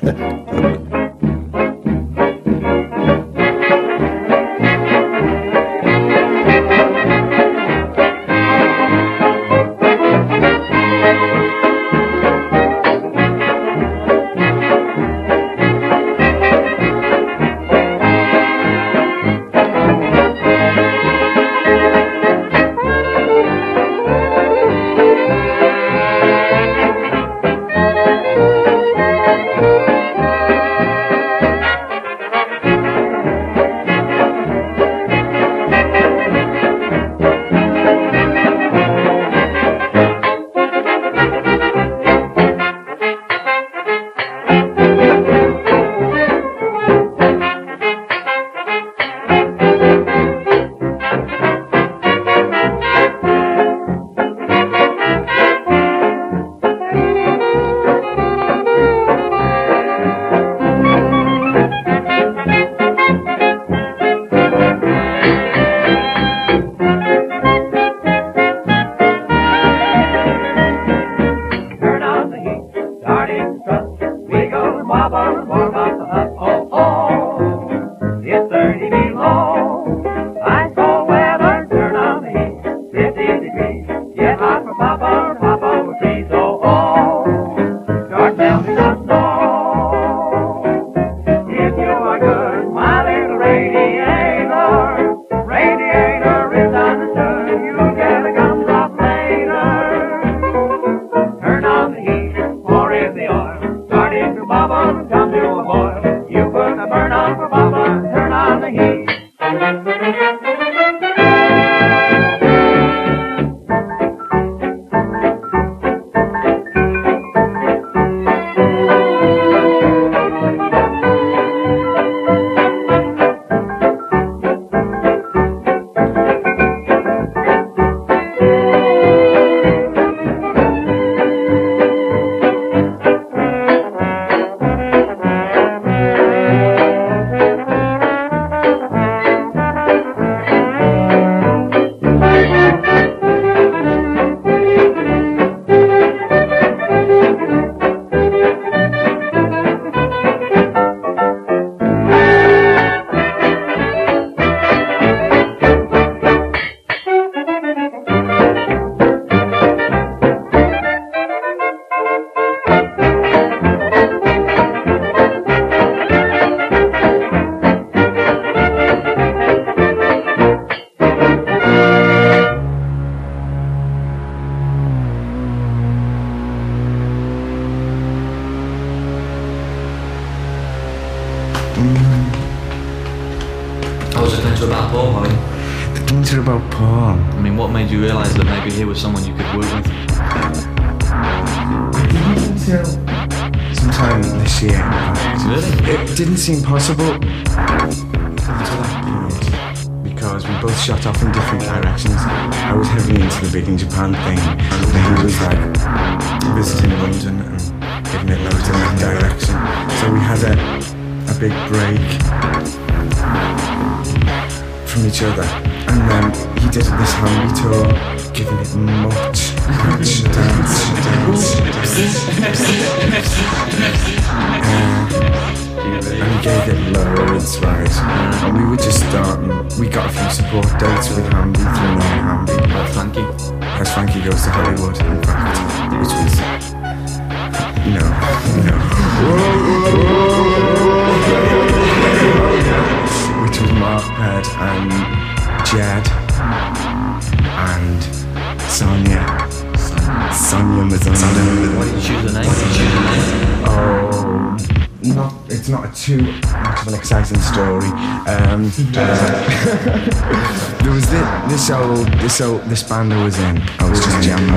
What was the things about Paul, Holly? The things are about Paul. I mean, what made you realise that maybe he was someone you could work with? Until sometime this year. Really? It didn't seem possible until that point, because we both shot off in different directions. I was heavily into the Big in Japan thing, and he was like visiting London and giving it loads in that direction. So we had a big break from each other, and then he did this Hamby tour, giving it much dance. And he gave it loads, right? And we were just starting. We got a few support dates with Hamby through Hamby. Like Frankie? As Frankie Goes to Hollywood, in fact, which was, which was Mark Ped and Jed and Sonia Mazzondo. Why did you choose the name? It's not too much of an exciting story. There was this band I was in. I was just jamming.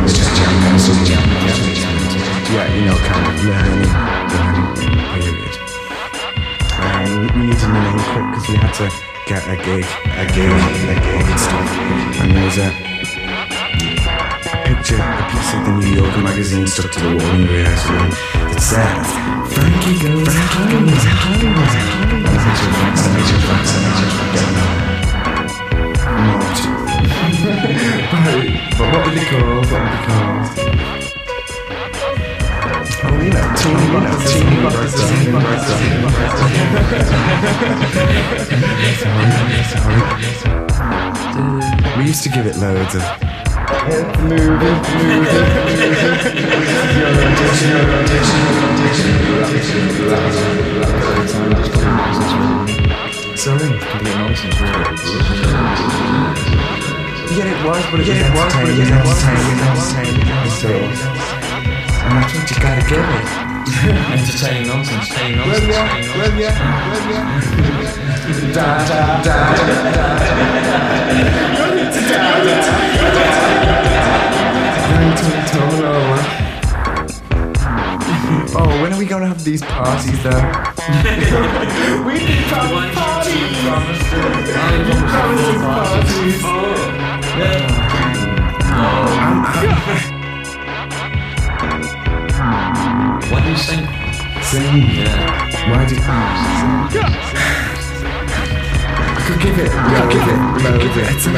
Yeah, kind of learning period. We needed a name quick because we had to get a gig and stuff. And there's a picture, a piece of the New Yorker magazine stuck to the wall in the rehearsal room that says, Frankie goes Hollywood. And a picture of Frank Sinatra not. But what would they call? Oh, you know, teeny We used to give it loads of moving. Sorry? Complete nonsense, really. Yeah, it was, but it was entertaining. And that's what you gotta give it. Entertaining nonsense. Well, yeah. Oh, when are we gonna have these parties though? We can promise parties. Why do you sing? Sing? Yeah. Why do you sing? I could give it loads. It's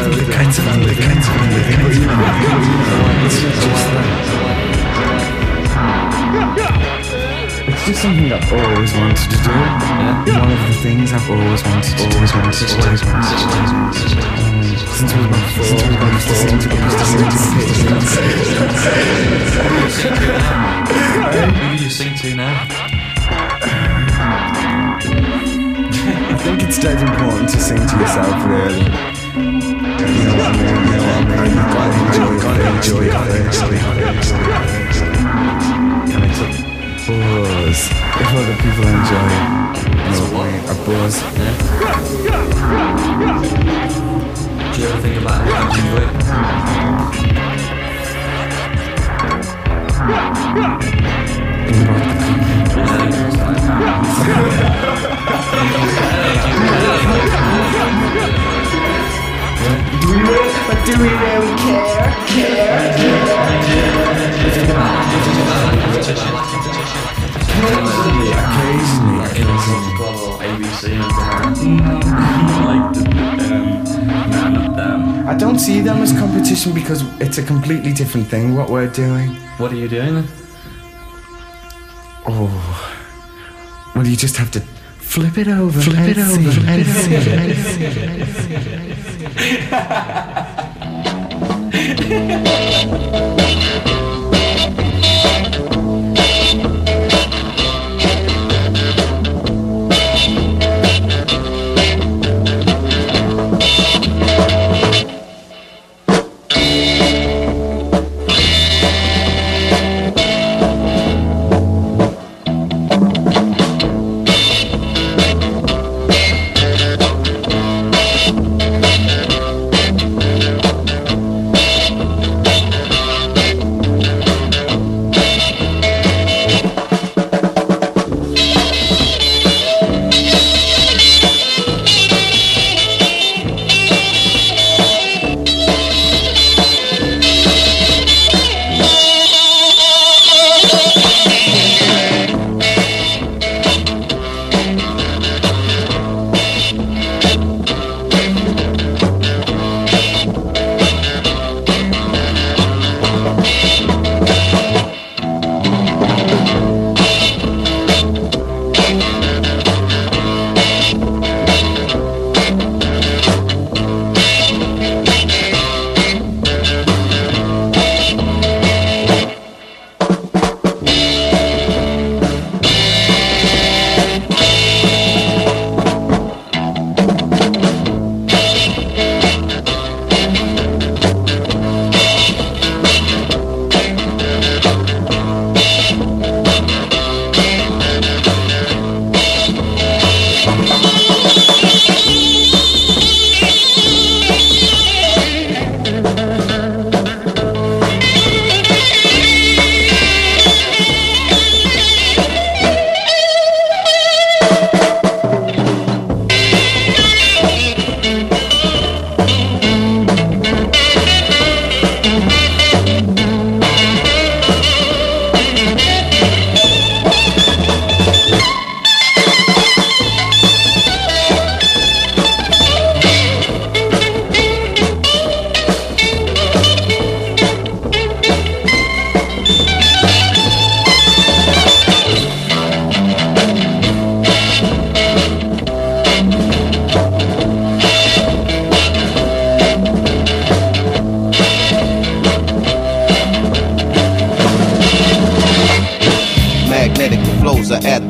just something I've always wanted to do. Yeah. One of the things I've always wanted to do. Since we were about 4, Who do you sing to now? I think it's dead important to sing to yourself, really. You know what I mean? You've got to enjoy it. And it's a buzz. If other people enjoy it, a buzz. Do you ever think about how to enjoy it? Do we really care? Occasionally. ABC and I don't see them as competition because it's a completely different thing what we're doing. What are you doing then? Oh, well, you just have to flip it over and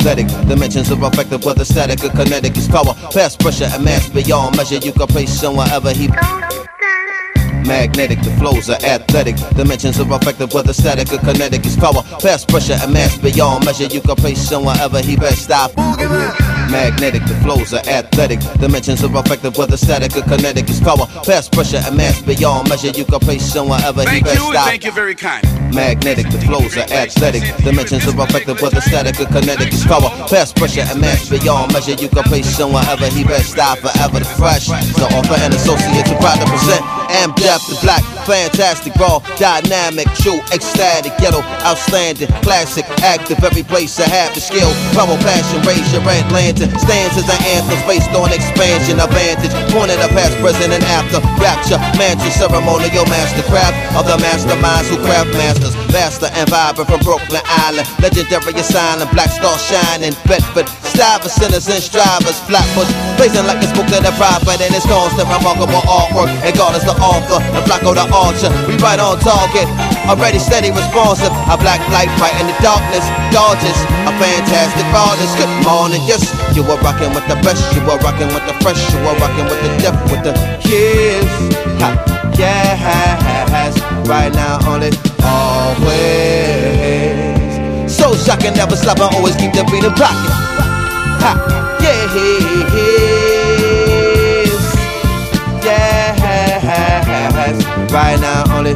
athletic. Dimensions of effective, whether static or kinetic is power. Past pressure and mass beyond measure. You can place him wherever he. Magnetic, the flows are athletic. Dimensions of effective, whether static or kinetic is power. Past pressure and mass beyond measure. You can place him wherever he best stop. Magnetic, the flows are athletic. Dimensions of effective, whether static or kinetic is power. Past pressure and mass beyond measure. You can place him wherever he best stop. Thank you very kind. Magnetic, the flows are athletic. Dimensions of effective, whether static or kinetic is power. Past pressure and mass beyond measure. You can place him wherever he best stop. Forever the fresh. So offer an associate to proud to present. Am deaf to black, fantastic, raw, dynamic, true, ecstatic, ghetto, outstanding, classic, active. Every place I have the skill, power, passion, raise your red lantern. Stands as an anthem based on expansion, advantage. Pointed up past, present, and after. Rapture, mansion, ceremonial mastercraft of the masterminds who craft masters. Master and vibrant from Brooklyn Island. Legendary asylum, black star shining. Bedford, Stuyvesant, sinners and strivers. Flatbush, blazing like it's book of the prophet. And it's constant, remarkable artwork. And God is the author, the Blacko the archer. We right on target, already steady, responsive. A black light bright in the darkness, gorgeous. A fantastic artist. Good morning, yes. You were rocking with the best, you were rocking with the fresh, you were rocking with the depth, with the kids. Ha, yes, right now only, always. So shocking, never stop, I always keep the beat in pocket. Ha, yes, yes, right now only,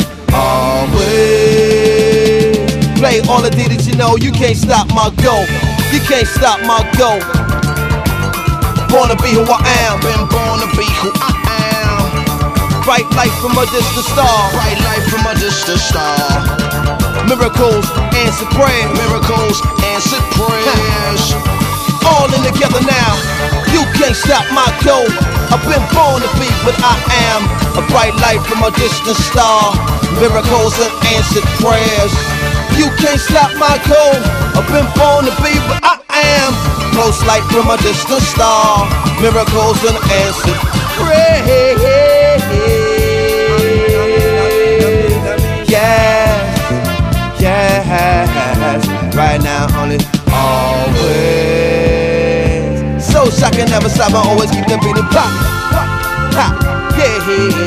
always. Play all the D that you know, you can't stop my go. You can't stop my go. Born to be who I am. Been born to be who I am. Bright light from a distant star. Bright light from a distant star. Miracles, answered prayers. Miracles, answered prayers. All in together now. You can't stop my go. I've been born to be what I am. A bright light from a distant star. Miracles and answered prayers. You can't stop my goal. I've been born to be what I am. Close light from a distant star. Miracles and answered prayers. Yes, yes. Right now only, always. So shocking, never stop. I always keep the beat in pocket. Ha, yeah,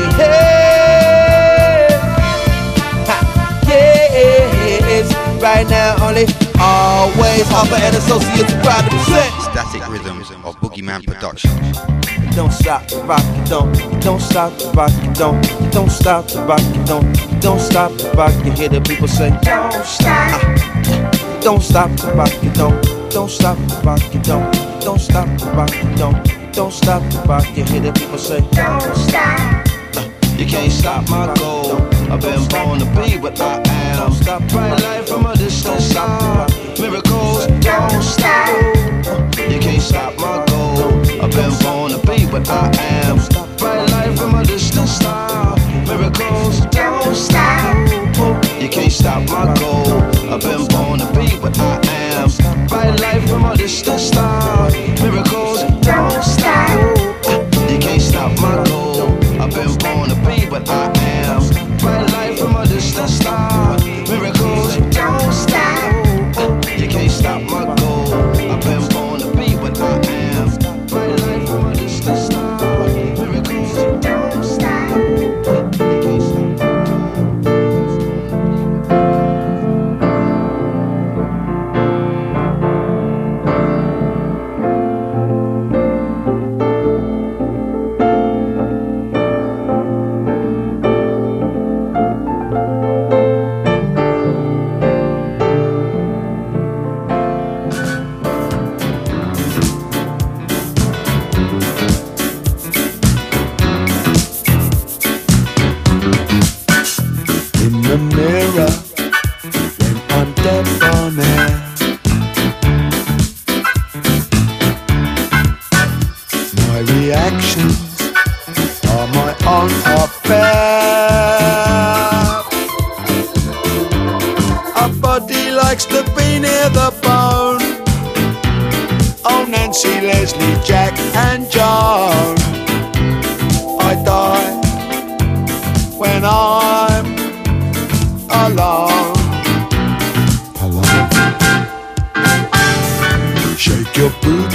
ha, yes. Right now only, always. Offer and associates proud to present. Static Rhythms of Boogeyman Production. Don't stop the rock, don't stop the rock, don't stop the rock, don't stop the rock. You hear the people say, don't stop. Don't stop the rock, don't stop the rock, don't stop the rock, don't stop the rock. You hear the people say, don't stop. You can't stop my goal. I've been born to be what I am. Don't stop, bright light from a distance. Stop, miracles, don't stop. You can't stop my goal. I've been born to be what I am. Bright light from a distance. Stop, miracles, don't stop. You can't stop my goal. I've been born to be what I am. Bright light from a distance. Stop, miracles, don't stop. You can't stop my goal. I've been born to be what I am. Bright light from a distant star. Miracles don't stop. You can't stop my goal. I've been born to be what I am. Bright light from a distant star. Miracles don't stop. You can't stop.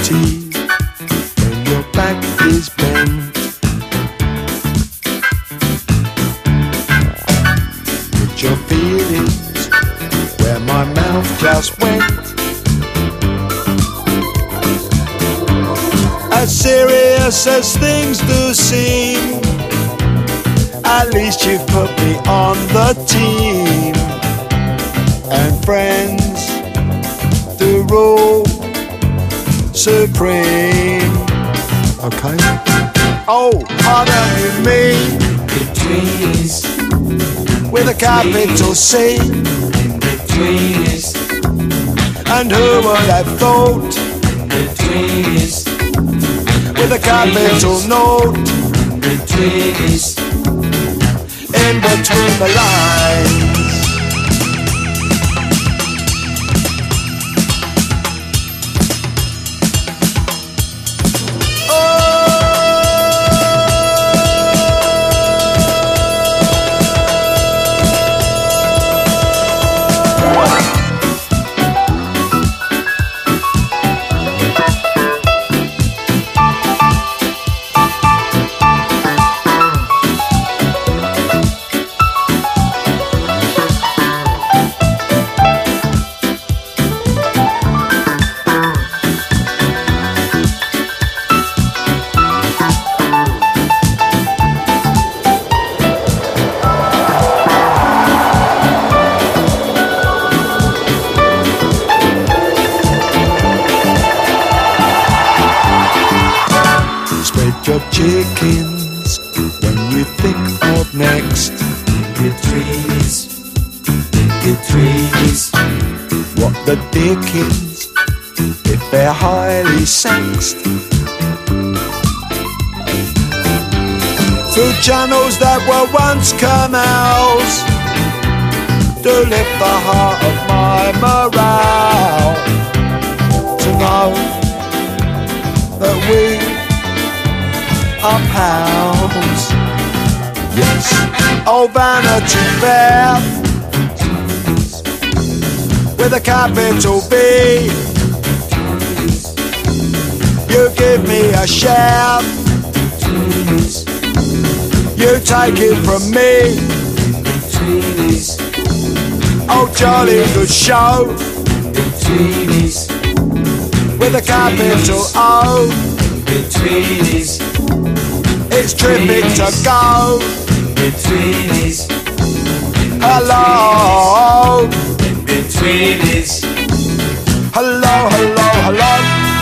empty when your back is bent. Put your feelings where my mouth just went. As serious as things do seem, at least you've put me on the team. And friends do rule supreme. Okay. Oh, what do you mean? Betweenies. With a capital C. Betweenies. And who would have thought? Betweenies. With a capital note. Betweenies. In between the lines. Chickens when you think of next. In-betweenies, in-betweenies. What the dickens if they're highly sexed? Through channels that were once canals to lift the heart of my morale. To know that we are pals. Yes. Oh, Vanity Fair with a capital B. You give me a share, you take it from me. Oh, jolly good show with a capital O. It's terrific to go. In-betweenies. Hello. In-betweenies. Hello, hello, hello.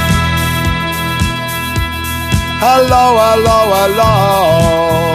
Hello, hello, hello.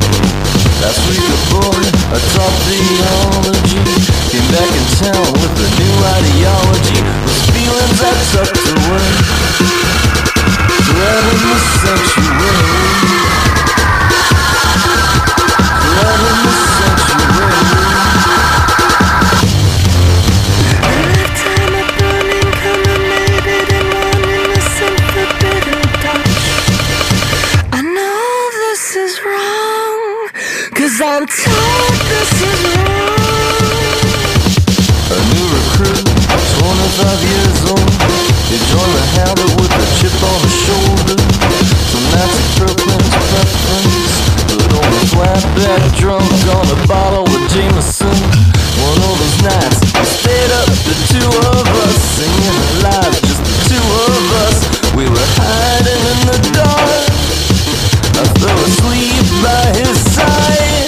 Last week a boy, I taught theology, came back in town with a I'm told this is wrong. A new recruit, 25 years old. He joined the habit with a chip on his shoulder. Some Nazi Kirkland's preference, but on a flatbed drunk on a bottle of Jameson. One of those nights, we stayed up, the two of us, singing alive, just the two of us. We were hiding in the dark. I fell asleep by his side.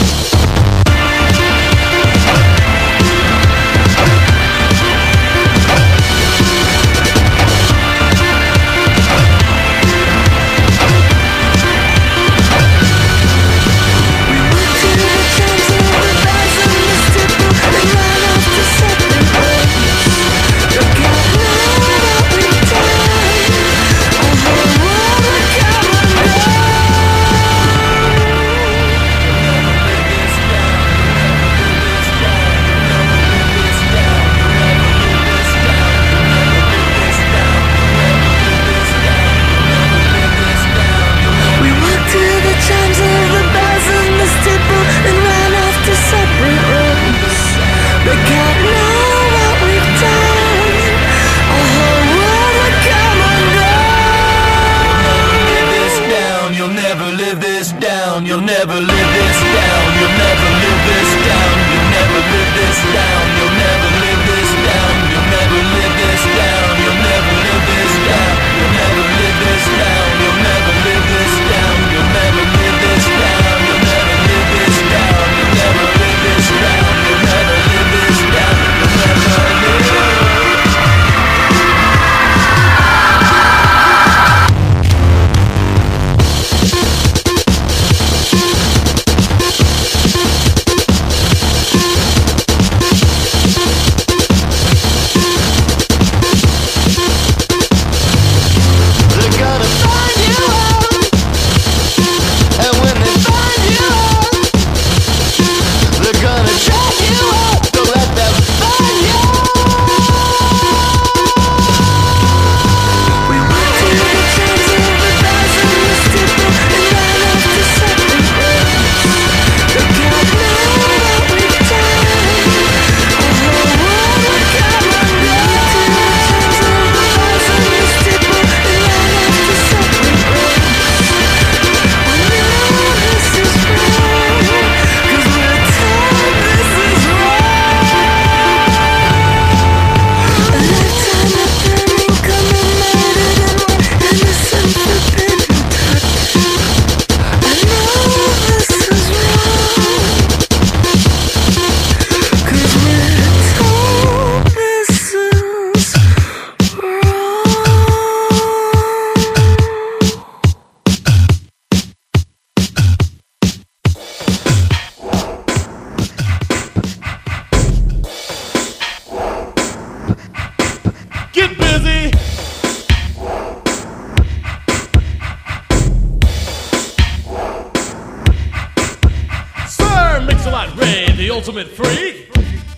Ultimate freak,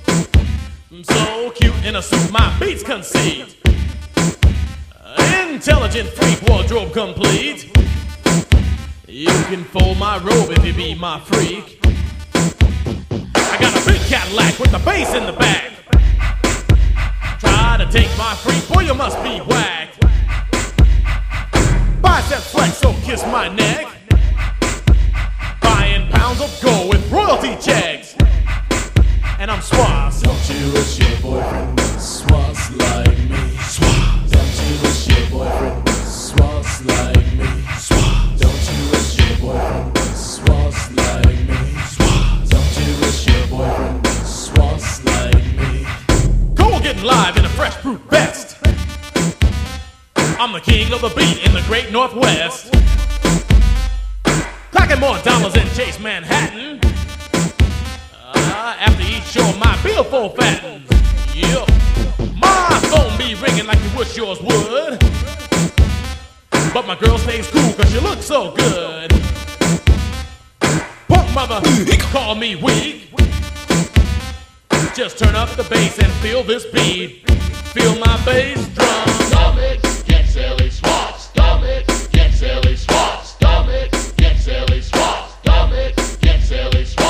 so cute in a suit, my beats conceit. Intelligent freak, wardrobe complete. You can fold my robe if you be my freak. I got a big Cadillac with the bass in the back. Try to take my freak, boy, you must be whacked. Biceps flex, so kiss my neck. Buying pounds of gold with royalty checks. And I'm Swaz. Don't you wish your boyfriend was Swaz like me? Swaz. Don't you wish your boyfriend was Swaz like me? Swaz. Don't you wish your boyfriend was Swaz like me? Swaz. Don't you wish your boyfriend was Swaz like me? Cole getting live in a fresh fruit vest. I'm the king of the beat in the great Northwest. Clocking more dollars than Chase Manhattan. After each show, my bill full fattens. Yeah. My phone be ringing like you wish yours would. But my girl stays cool cause she looks so good. Punk mother, call me weak. Just turn up the bass and feel this beat. Feel my bass drum. Stomach, get silly swat. Stomach, get silly swat. Stomach, get silly swat. Stomach, get silly swat.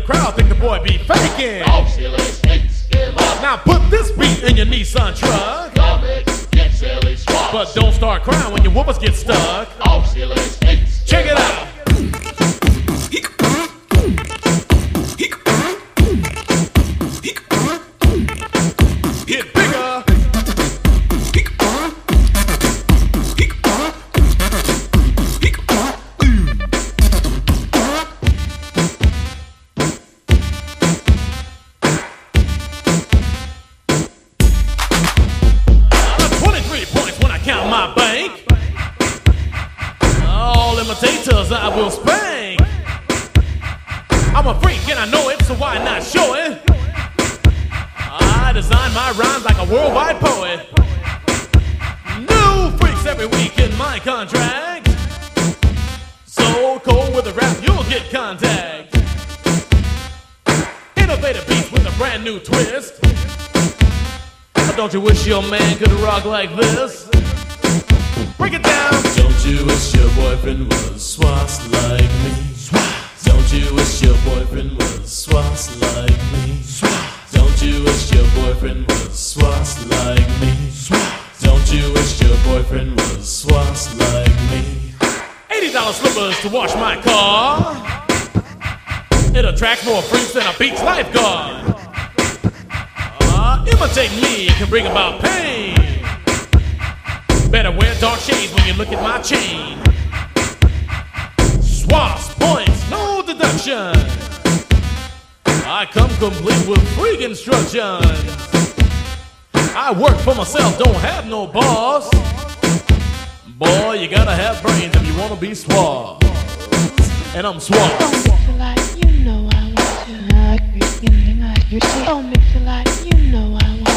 crowd think the boy be faking. Now put this beat in your Nissan truck. But don't start crying when your whoopers get stuck. Check it out. Get bigger. Count my bank. All imitators I will spank. I'm a freak and I know it, so why not show it? I design my rhymes like a worldwide poet. New freaks every week in my contract. So cold with the rap, you'll get contact. Innovative beats with a brand new twist. But don't you wish your man could rock like this? Break it down. Don't you wish your boyfriend was swass like me? Don't you wish your boyfriend was swass like me? Don't you wish your boyfriend was swass like me? Don't you wish your boyfriend was swass like me? $80 slippers to wash my car. It attracts more freaks than a beach lifeguard. Imitate me, it can bring about pain. Better wear dark shades when you look at my chain. Swaps, points, no deduction. I come complete with freak instructions. I work for myself, don't have no boss. Boy, you gotta have brains if you wanna be suave. And I'm suave. Oh, mix it like you know I want to. Oh, mix it like you know I want to.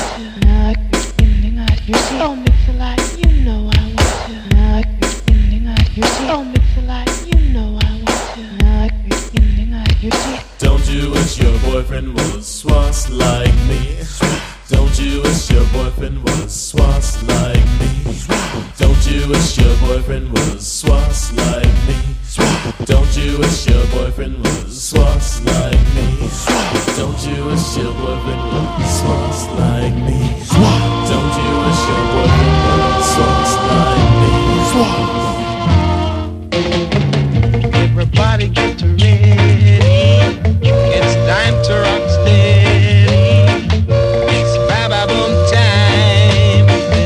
Oh, mix it like you know I want to. Oh, mix it like you know I want to. Don't you wish your boyfriend was swass like me? Don't you wish your boyfriend was swass like me? Don't you wish your boyfriend was swass like me? Don't you wish your boyfriend was swass like me? Don't you wish your boyfriend was swass like me? Don't you wish your boyfriend was swass like me? Everybody get ready. It's time to rock steady. It's ba-ba-boom time.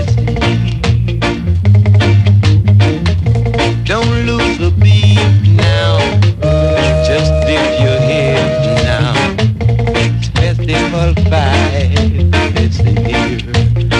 Don't lose the beat now. Just dip your head now. It's festival vibe. It's the year.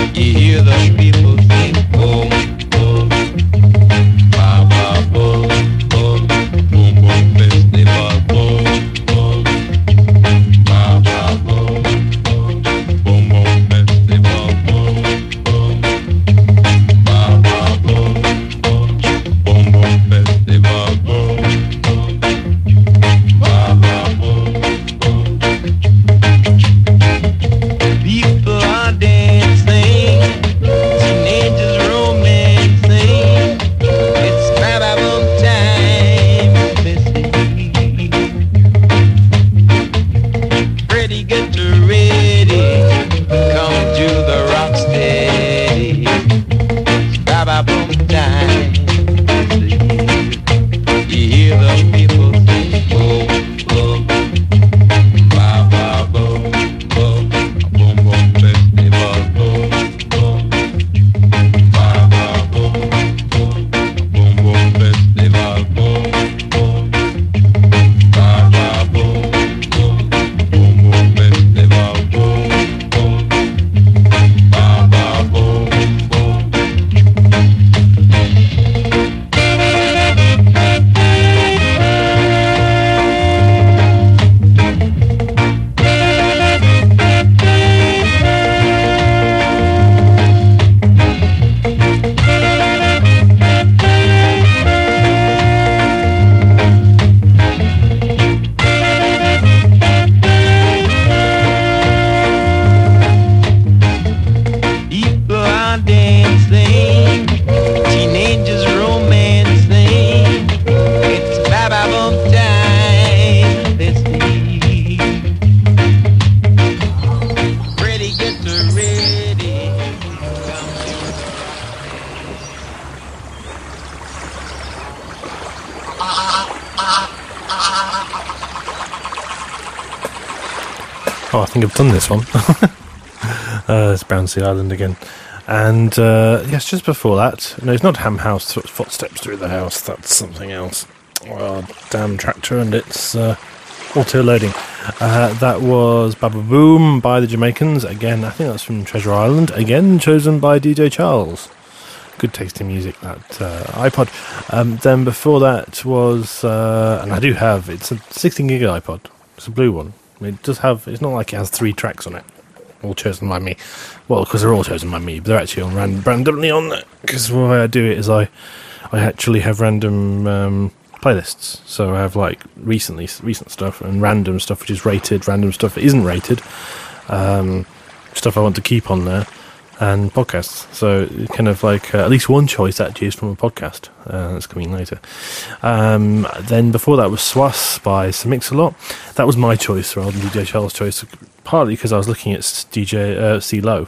I think I've done this one. It's Brownsea Island again. And, yes, just before that... No, it's not Ham House, Footsteps Through the House. That's something else. Oh, damn tractor, and it's auto-loading. That was Baba Boom by the Jamaicans. Again, I think that's from Treasure Island. Again, chosen by DJ Charles. Good taste in music, that iPod. Then before that was... and I do have... It's a 16 gig iPod. It's a blue one. It does have... It's not like it has 3 tracks on it. All chosen by me. Well, because they're all chosen by me, but they're actually on randomly on there. Because the way I do it is I actually have random playlists. So I have like recent stuff and random stuff which is rated, random stuff that isn't rated, stuff I want to keep on there, and podcasts. So kind of like at least one choice actually is from a podcast that's coming later. Then before that was Swas by Mix-a-Lot. That was my choice rather than DJ Charles' choice, partly because I was looking at CeeLo,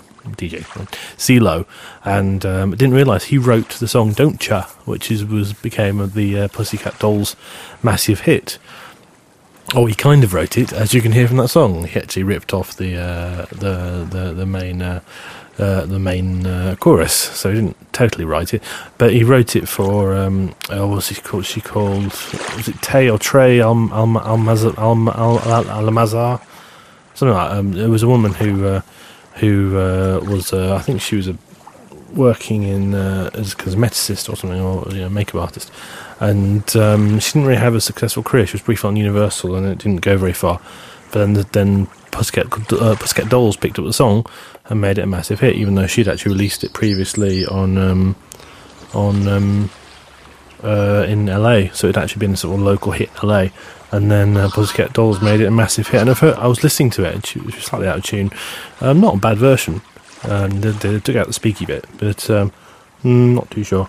and didn't realise he wrote the song "Don't Cha," which became the Pussycat Dolls' massive hit. Oh, he kind of wrote it, as you can hear from that song. He actually ripped off the main chorus, so he didn't totally write it, but he wrote it for what was he called? Was it Tay or Trey Almazar? Something like that. There was a woman who was I think she was working in as a cosmeticist or something, or makeup artist, and she didn't really have a successful career. She was briefly on Universal and it didn't go very far, but then Pussycat Dolls picked up the song and made it a massive hit, even though she'd actually released it previously in LA, so it'd actually been a sort of local hit in LA. And then Pussycat Dolls made it a massive hit, and I was listening to it, and she was slightly out of tune. Not a bad version. They took out the speaky bit, but not too sure.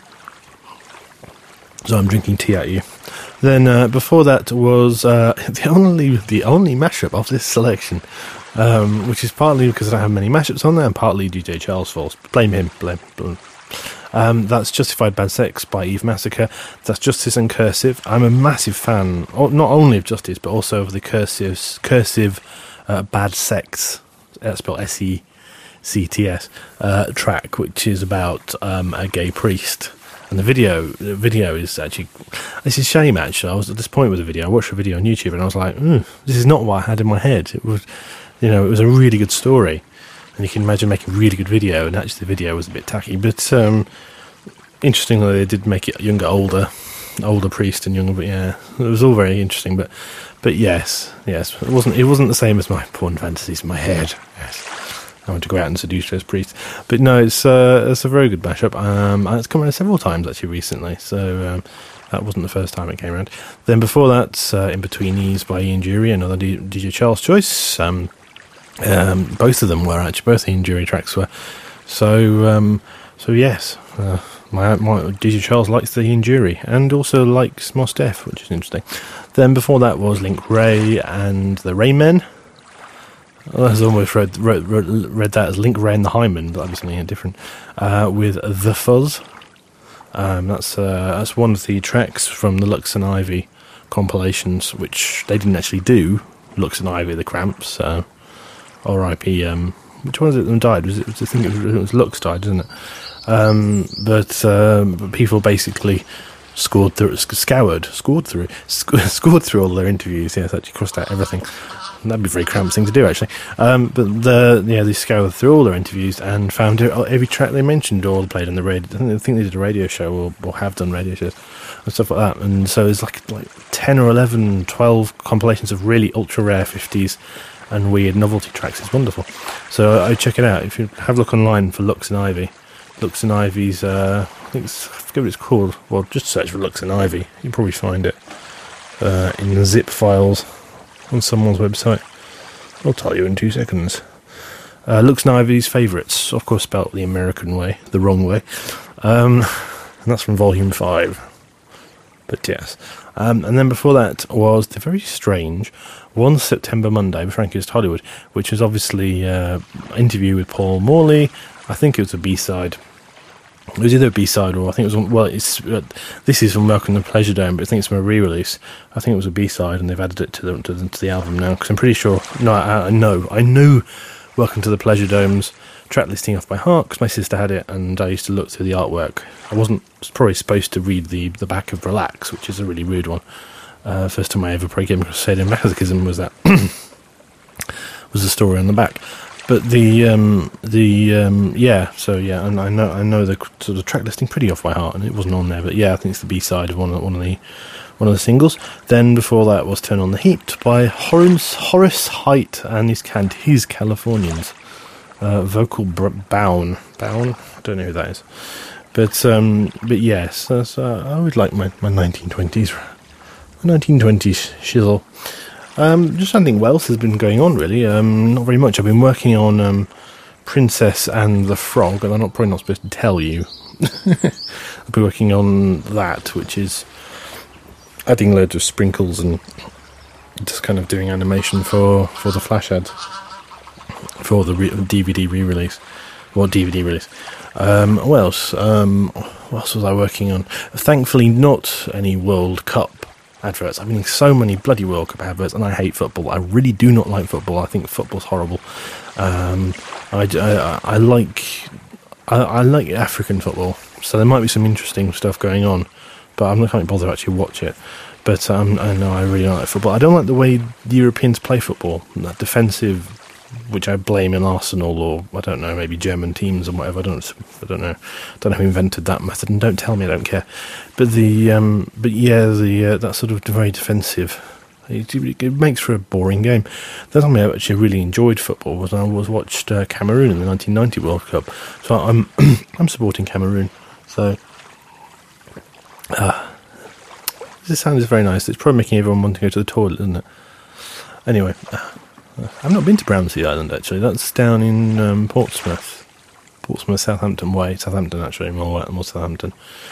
So I'm drinking tea at you. Then before that was the only mashup of this selection, which is partly because I don't have many mashups on there, and partly DJ Charles' fault. Blame him. That's Justified Bad Sex by Eve Massacre. That's Justice and Cursive. I'm a massive fan, not only of Justice, but also of the cursive Bad Sex, spelled SECTS, track, which is about a gay priest. And the video is actually... It's a shame, actually. I was at this point with the video. I watched the video on YouTube, and I was like, this is not what I had in my head. It was, it was a really good story. And you can imagine making a really good video, and actually the video was a bit tacky. But interestingly, they did make it older priest and younger. But yeah, it was all very interesting. But yes, it wasn't the same as my porn fantasies in my head. Yes, I want to go out and seduce those priests. But no, it's a very good mashup. It's come around several times actually recently. So that wasn't the first time it came around. Then before that, In Betweenies by Ian Jury, another DJ Charles choice. Both of them were actually, both the Ian Jury tracks were. So yes, my DJ Charles likes the Ian Jury and also likes Mos Def, which is interesting. Then before that was Link Ray and the Raymen. I almost read that as Link Ray and the Hymen, but that'd be something different. With The Fuzz. That's one of the tracks from the Lux and Ivy compilations, which they didn't actually do. Lux and Ivy, the Cramps. R.I.P. Which one is it that died? I think it was Lux died, isn't it? But people basically scored through all their interviews. Yes, actually crossed out everything. That'd be a very cramped thing to do, actually. But they scoured through all their interviews and found every track they mentioned all played on the radio. I think they did a radio show or have done radio shows and stuff like that. And so it's like 10 or 11, 12 compilations of really ultra rare 50s and weird novelty tracks. It's wonderful. So I check it out. If you have a look online for Lux and Ivy. Lux and Ivy's, I forget what it's called. Well, just search for Lux and Ivy. You'll probably find it in the zip files on someone's website. I'll tell you in 2 seconds. Lux and Ivy's Favourites, of course spelled the American way, the wrong way. And that's from Volume 5. But yes. And then before that was the very strange One September Monday by Frankie's Hollywood, which was obviously an interview with Paul Morley. I think it was a B-side. It was either a B-side or I think it was, well, this is from Welcome to the Pleasure Dome, but I think it's from a re-release. I think it was a B-side and they've added it to the album now, because I'm pretty sure, no, I know Welcome to the Pleasure Dome's track listing off by heart, because my sister had it and I used to look through the artwork. I wasn't probably supposed to read the back of Relax, which is a really rude one. First time I ever came across sadomasochism was that was the story on the back. But and I know the sort of track listing pretty off by heart, and it wasn't on there. But yeah, I think it's the B-side of one of the singles. Then before that was "Turn on the Heat" by Horace Heidt and his Californians. Vocal Bown. I don't know who that is. But yes, I would like my 1920s shizzle. Just something else has been going on, really. Not very much. I've been working on Princess and the Frog, and I'm probably not supposed to tell you. I've been working on that, which is adding loads of sprinkles and just kind of doing animation for the Flash ads for the DVD re-release, or DVD release. What else? What else was I working on? Thankfully, not any World Cup adverts. I've been in so many bloody World Cup adverts, and I hate football. I really do not like football. I think football's horrible. I like African football, so there might be some interesting stuff going on, but I can't bother to actually watch it. But I know I really don't like football. I don't like the way the Europeans play football. That defensive, which I blame in Arsenal or I don't know, maybe German teams or whatever. I don't know who invented that method, and don't tell me, I don't care. But that sort of very defensive, it makes for a boring game. The time I actually really enjoyed football was when I watched Cameroon in the 1990 World Cup. So I'm supporting Cameroon. So this sounds very nice. It's probably making everyone want to go to the toilet, isn't it? Anyway. I've not been to Brownsea Island, actually. That's down in Portsmouth, Southampton way. Southampton, actually, more Southampton.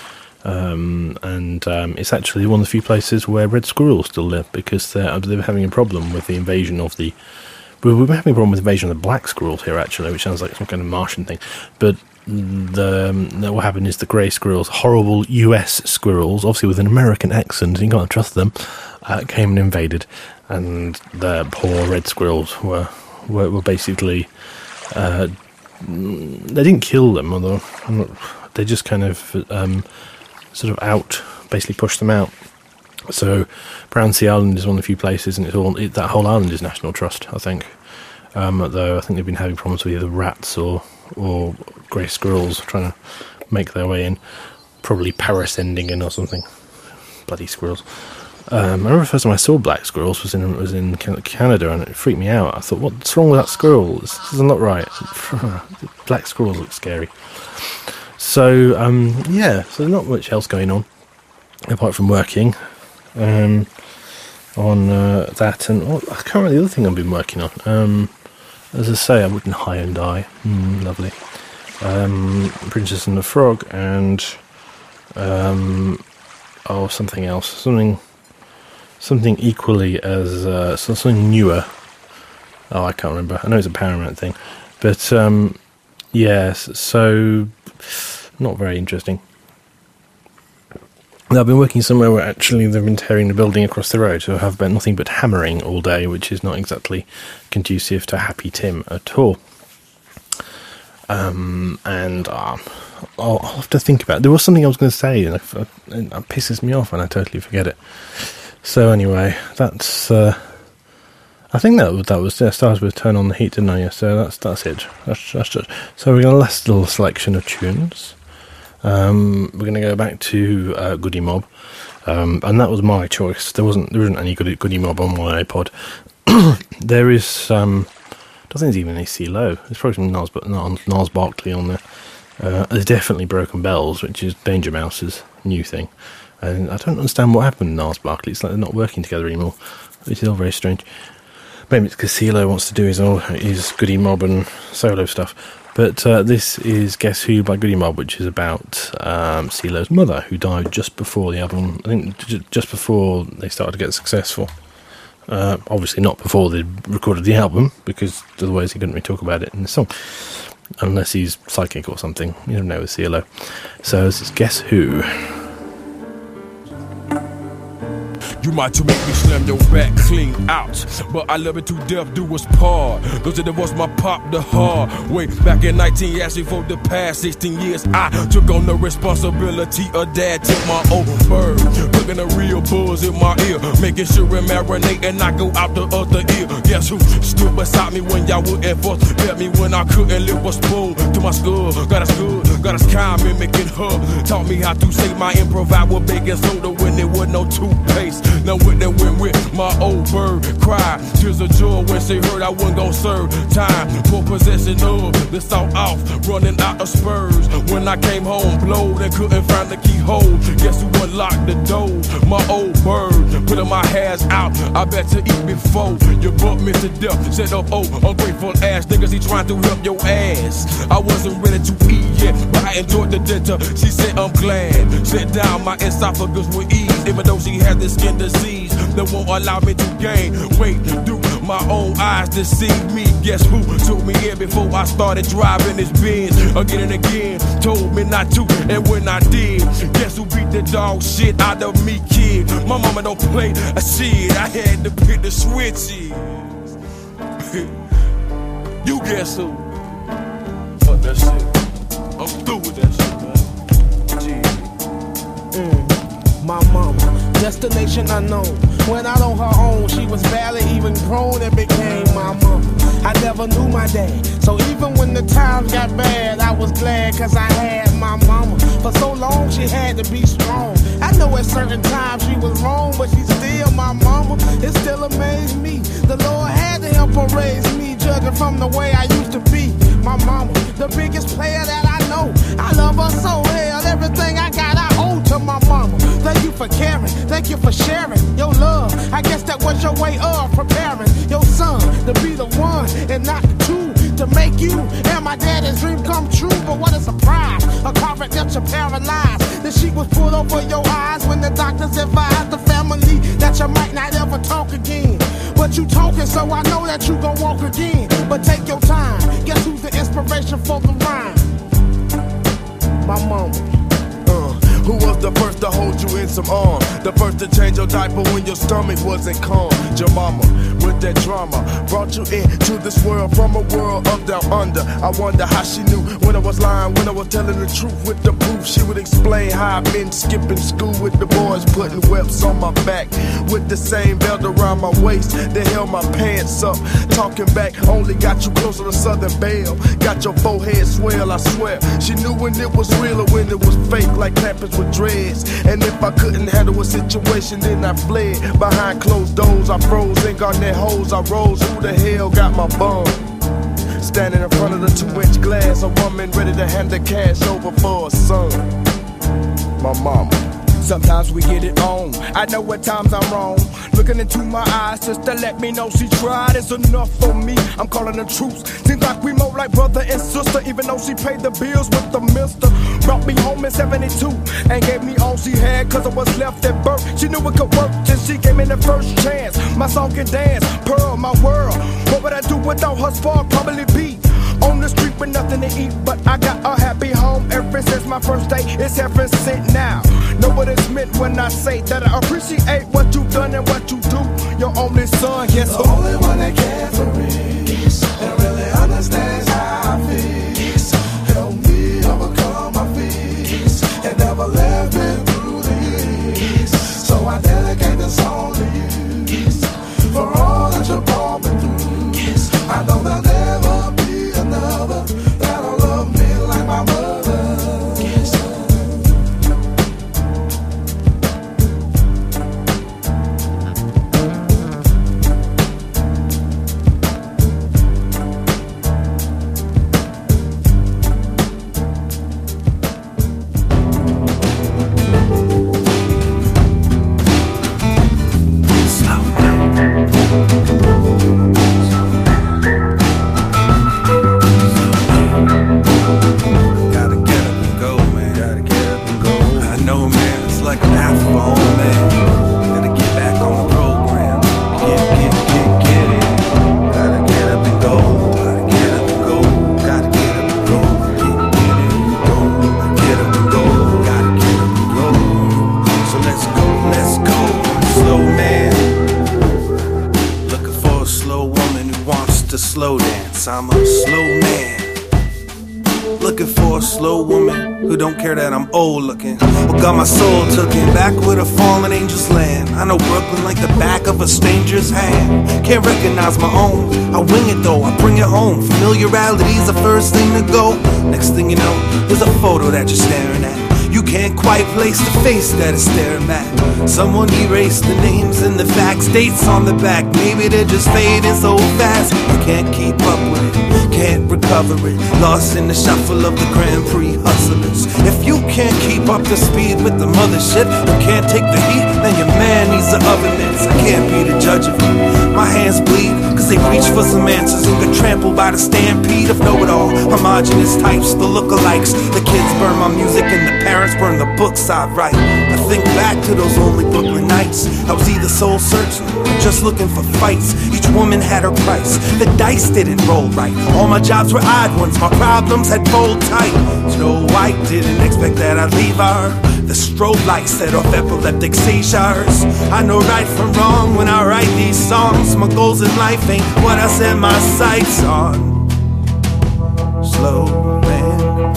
It's actually one of the few places where red squirrels still live, because they're having a problem with the invasion of the... We're having a problem with the invasion of the black squirrels here, actually, which sounds like some kind of Martian thing. But what happened is the grey squirrels, horrible US squirrels, obviously with an American accent, you can't trust them, came and invaded. And the poor red squirrels were basically... they didn't kill them, although they just kind of sort of basically pushed them out. So Brownsea Island is one of the few places, and that whole island is National Trust, I think. Though I think they've been having problems with either rats or grey squirrels trying to make their way in. Probably parascending in or something. Bloody squirrels. I remember the first time I saw black squirrels was in Canada, and it freaked me out. I thought, what's wrong with that squirrel? This doesn't look right. Black squirrels look scary. So, so not much else going on, apart from working on that. And I can't remember the other thing I've been working on. As I say, I wouldn't high and die. Lovely. Princess and the Frog, and something else. Something equally as something newer. I can't remember. I know it's a Paramount thing, but yes. So not very interesting. Now, I've been working somewhere where actually they've been tearing the building across the road, so I've been nothing but hammering all day, which is not exactly conducive to Happy Tim at all. And I'll have to think about it. There was something I was going to say, and it pisses me off, and I totally forget it. So anyway, that's I think that was started with "Turn on the Heat," didn't I? Yeah, so that's it. That's just. So we're going to last little selection of tunes. We're going to go back to Goody Mob, and that was my choice. There isn't any Goody Mob on my iPod. There is I don't think there's even any CeeLo. There's probably some Gnarls Barkley on there. There's definitely Broken Bells, which is Danger Mouse's new thing. And I don't understand what happened to Gnarls Barkley. It's like they're not working together anymore. It's all very strange. Maybe it's because CeeLo wants to do his Goody Mob and solo stuff. But this is Guess Who by Goody Mob, which is about CeeLo's mother, who died just before the album. I think just before they started to get successful. Obviously not before they recorded the album, because otherwise he couldn't really talk about it in the song. unless he's psychic or something. You don't know with CeeLo. So this is Guess Who. You might to make me slam your back clean out, but I love it to death, do us part. Those that was my pop the hard way back in 1980. For the past 16 years I took on the responsibility of dad. Took my old bird, looking a real buzz in my ear, making sure it marinate and I go out the other ear. Guess who stood beside me when y'all wouldn't force fed me when I couldn't lift a spoon to my skull. Got us good, got us kind, mimicking her. Taught me how to say my improvise with baking soda when there was no toothpaste. Now with that went with my old bird cried tears of joy when she heard I wasn't gon' serve time for possession of the salt off, running out of spurs. When I came home blowed and couldn't find the keyhole, guess who unlocked the door? My old bird, putting my hands out. I bet to eat before you bump me to death. Said up, oh, ungrateful ass niggas, he trying to help your ass. I wasn't ready to eat yet, but I enjoyed the dinner. She said I'm glad. Sit down, my esophagus with ease, even though she had the skin disease that won't allow me to gain weight. Do my own eyes deceive me? Guess who took me in before I started driving this Benz? Again and again, told me not to, and when I did, guess who beat the dog shit out of me, kid? My mama don't play a shit. I had to pick the switches. You guess who? Fuck that shit. I'm through with that shit, man. My mama, destination unknown. When out on her own, she was barely even grown and became my mama. I never knew my dad, so even when the times got bad, I was glad cause I had my mama. For so long she had to be strong. I know at certain times she was wrong, but she's still my mama. It still amazed me. The Lord had to help her raise me, judging from the way I used to be. My mama, the biggest player that I know. I love her so hell, everything I got I owe to my mama. Thank you for caring, thank you for sharing your love. I guess that was your way of preparing your son to be the one and not the two, to make you and my daddy's dream come true. But what a surprise, a carpet that you're paralyzed. The sheet was pulled over your eyes when the doctors advised the family that you might not ever talk again. But you talking, so I know that you gon' walk again. But take your time, guess who's the inspiration for the rhyme? My mama. Who was the first to hold you in some arms? The first to change your diaper when your stomach wasn't calm? Your mama, with that drama, brought you into this world from a world up down under. I wonder how she knew when I was lying, when I was telling the truth with the proof. She would explain how I've been skipping school with the boys, putting webs on my back, with the same belt around my waist that held my pants up. Talking back only got you closer to Southern Belle. Got your forehead swell, I swear. She knew when it was real or when it was fake, like clappers with dreads. And if I couldn't handle a situation, then I fled. Behind closed doors, I froze. In garnet holes, I rose. Who the hell got my bum? Standing in front of the 2-inch glass, a woman ready to hand the cash over for a son. My mama. Sometimes we get it on. I know at times I'm wrong. Looking into my eyes just to let me know she tried. It's enough for me. I'm calling the truce. Seems like we more like brother and sister. Even though she paid the bills with the mister. Brought me home in 72 and gave me all she had cause I was left at birth. She knew it could work till she gave me the first chance. My song can dance, Pearl, my world. What would I do without her spark? Probably be on the street with nothing to eat, but I got a happy home ever since my first day. It's heaven sent now. Know what it's meant when I say that I appreciate what you've done and what you do. Your only son, yes, the only one that cares for me, and really understands how I feel. Help me overcome my fears, and never left me through the years. So I dedicate this song to you, for all that you brought me through. I know there'll never be another that'll love me like my mother. slow woman who wants to slow dance. I'm a slow man, looking for a slow woman who don't care that I'm old looking. Well, got my soul taken back where the fallen angels land. I know Brooklyn like the back of a stranger's hand. Can't recognize my own, I wing it though, I bring it home. Familiarity's the first thing to go. Next thing you know, there's a photo that you're staring at. You can't quite place the face that is staring back. Someone erased the names and the facts, dates on the back. Maybe they're just fading so fast. You can't keep up with it, can't recover it. Lost in the shuffle of the Grand Prix hustlers. If you can't keep up the speed with the mothership, you can't take the heat, then your man needs the oven mitts. I can't be the judge of it. My hands bleed, cause they reach for some answers and get trampled by the stampede of know-it-all. Homogenous types, the lookalikes. The kids burn my music and the parents burn the books I write. I think back to those lonely Brooklyn nights. I was either soul searching or just looking for fights. Each woman had her price, the dice didn't roll right. All my jobs were odd ones, my problems had fold tight. Snow White didn't expect that I'd leave her. The strobe lights set off epileptic seizures. I know right from wrong when I write these songs. My goals in life ain't what I set my sights on. Slow man,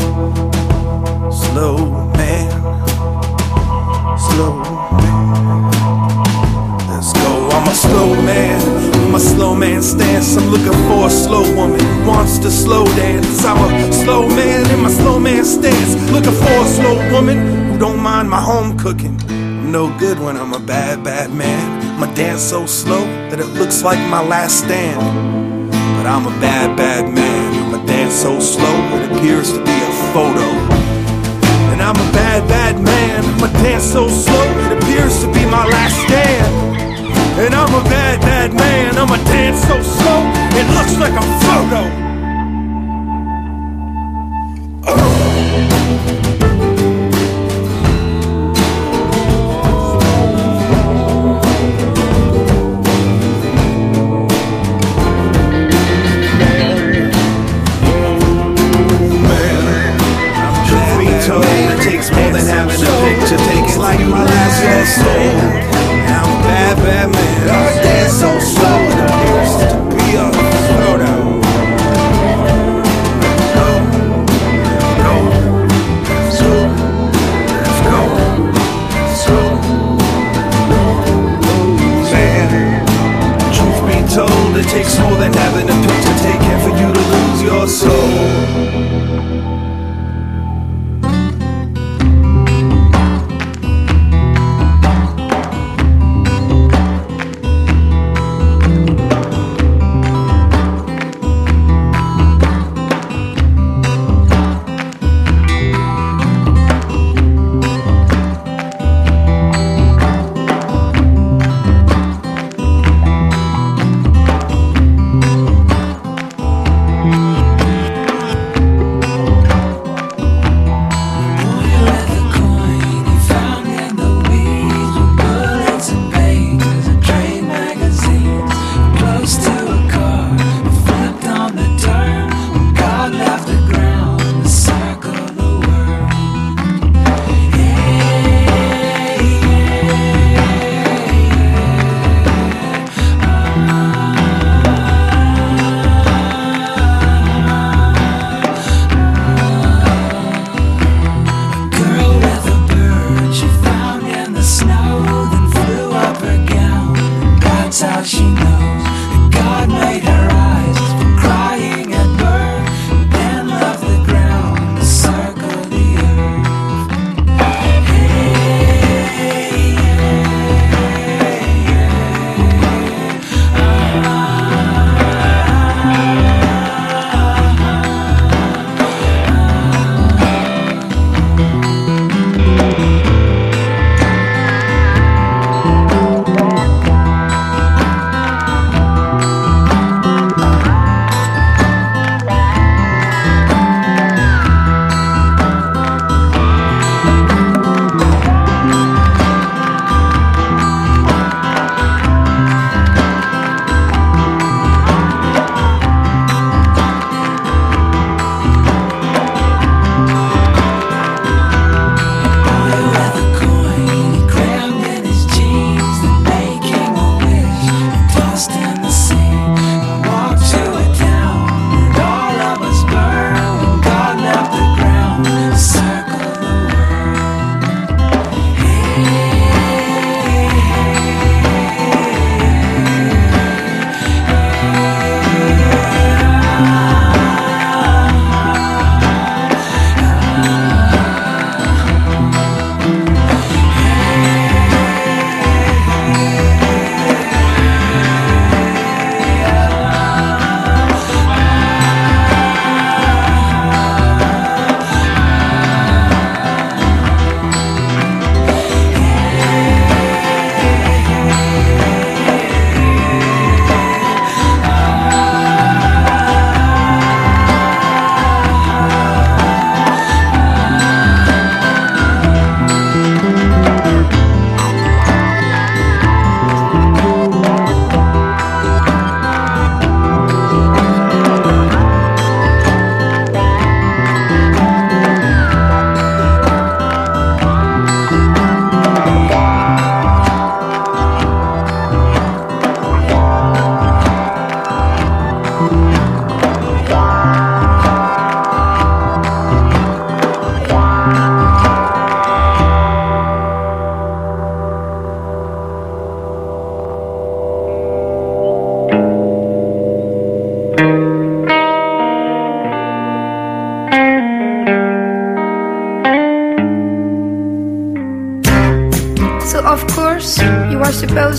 slow man, slow man. Let's go. I'm a slow man, with my slow man stance. I'm looking for a slow woman who wants to slow dance. I'm a slow man in my slow man stance, looking for a slow woman who don't mind my home cooking. I'm no good when I'm a bad, bad man. My dance so slow that it looks like my last stand. But I'm a bad, bad man. My dance so slow it appears to be a photo. And I'm a bad, bad man. My dance so slow it appears to be my last stand. And I'm a bad, bad man. I'm a dance so slow it looks like a photo.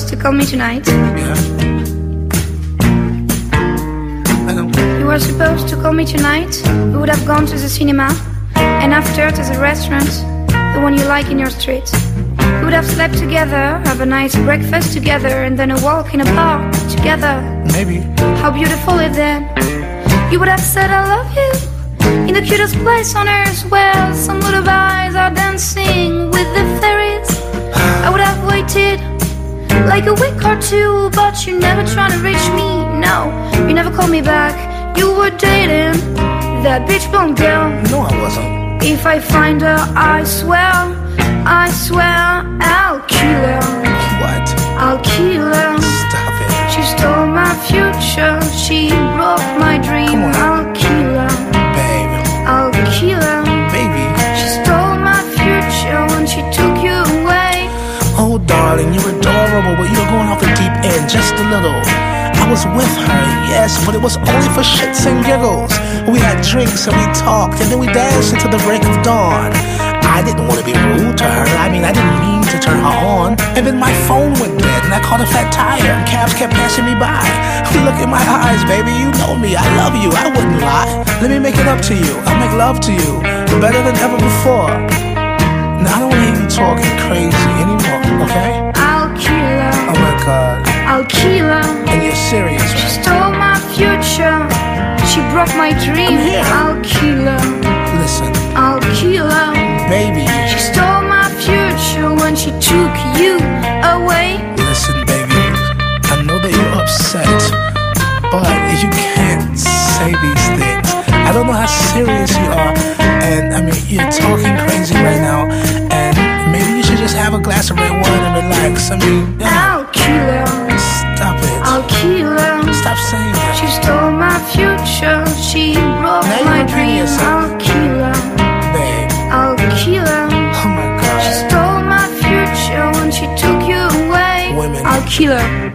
supposed to call me tonight. Yeah. I know. You were supposed to call me tonight. We would have gone to the cinema, and after to the restaurant, the one you like in your street. We would have slept together, have a nice breakfast together, and then a walk in a park together. Maybe. How beautiful is that? You would have said I love you in the cutest place on earth, where some little eyes are dancing with the fairies. I would have waited like a week or two, but you never trying to reach me. No, you never called me back. You were dating that bitch blonde girl. No, I wasn't. If I find her, I swear I'll kill her. What? I'll kill her. Stop it. She stole my future. She broke my dream. I'll kill her. Babe. I'll kill her. Baby. She stole my future when she took you away. Oh, darling, you're adorable, but you're going off the deep end just a little. I was with her, yes, but it was only for shits and giggles. We had drinks and we talked, and then we danced into the break of dawn. I didn't want to be rude to her. I mean, I didn't mean to turn her on. And then my phone went dead, and I caught a flat tire, and cabs kept passing me by. Look in my eyes, baby, you know me. I love you, I wouldn't lie. Let me make it up to you. I'll make love to you better than ever before. Now, I don't want to hear you talking crazy anymore, okay? I'll kill her. Oh my God. I'll kill her. And you're serious, right? She stole my future. She broke my dream. I'll kill her. Listen. I'll kill her. Baby. She stole my future when she took you away. Listen, baby. I know that you're upset, but you can't say these things. I don't know how serious you are, and I mean, you're talking crazy right now, and maybe you should just have a glass of red wine and relax. I mean, I'll kill her. Stop it. I'll kill her. Stop saying that. She stole my future. She broke my dream. I'll kill her. Babe. I'll kill her. Oh my God. She stole my future when she took you away. Women. I'll kill her.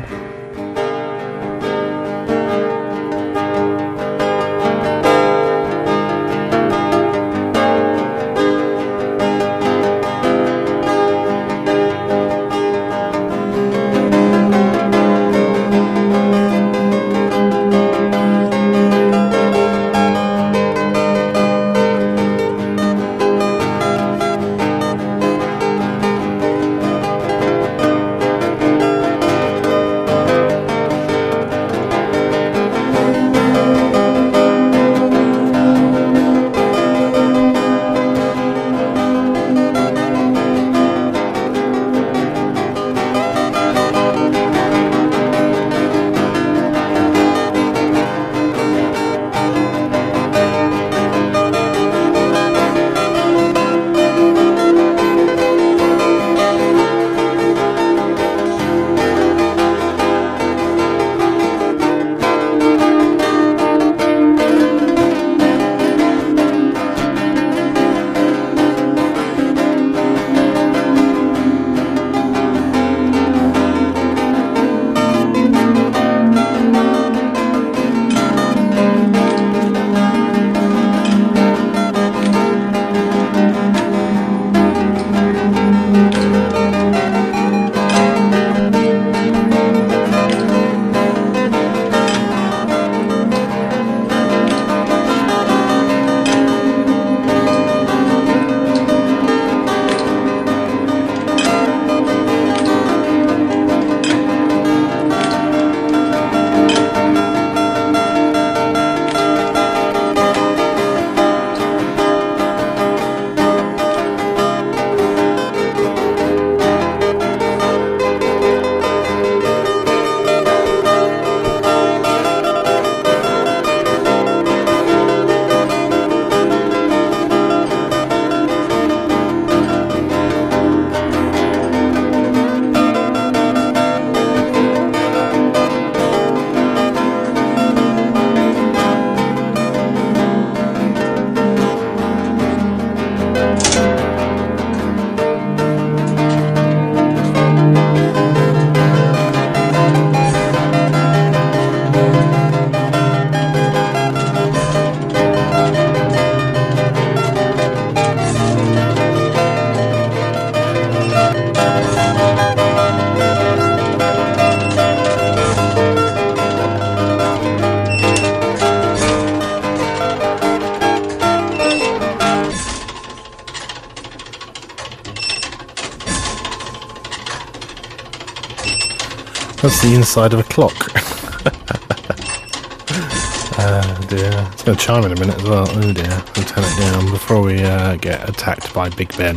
That's the inside of a clock. Dear. It's going to chime in a minute as well. Oh dear. I'll turn it down before we get attacked by Big Ben.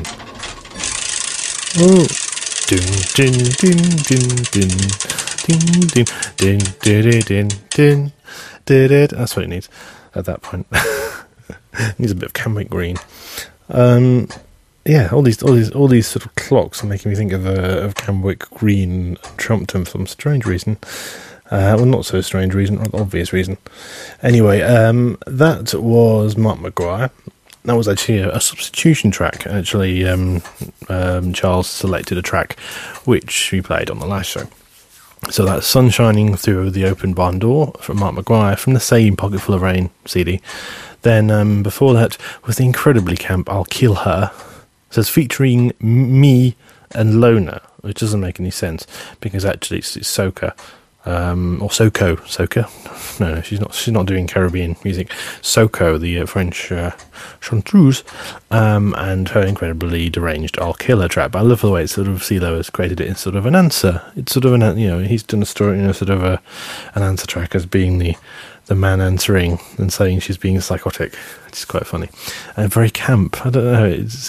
Oh. Dun, dun, dun, dun, dun, dun, dun, dun, dun, dun, dun. That's what it needs at that point. It needs a bit of Camwick Green. Yeah, all these sort of clocks are making me think of Camwick Green and Trumpton for some strange reason. Well, not so strange reason, or obvious reason. Anyway, that was Mark McGuire. That was actually a substitution track. Actually, Charles selected a track which we played on the last show. So that's Sun Shining Through the Open Barn Door from Mark McGuire from the same Pocketful of Rain CD. Then before that was the incredibly camp I'll Kill Her. It says featuring me and Lona, which doesn't make any sense because actually it's Soca. Or Soca. No, she's not doing Caribbean music. Soco, the French chanteuse, and her incredibly deranged "I'll Kill Her" track. But I love the way it's sort of CeeLo has created it in sort of an answer. It's sort of he's done a story, sort of an answer track as being the man answering and saying she's being psychotic. It's quite funny and very camp. I don't know. It's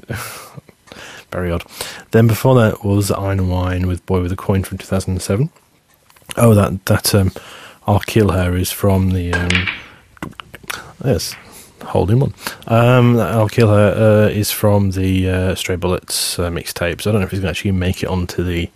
very odd. Then before that was Iron and Wine with Boy with a Coin from 2007. Oh, that I'll Kill Her is from the yes, hold him on. That I'll Kill Her is from the Stray Bullets mixtapes. I don't know if he's going to actually make it onto the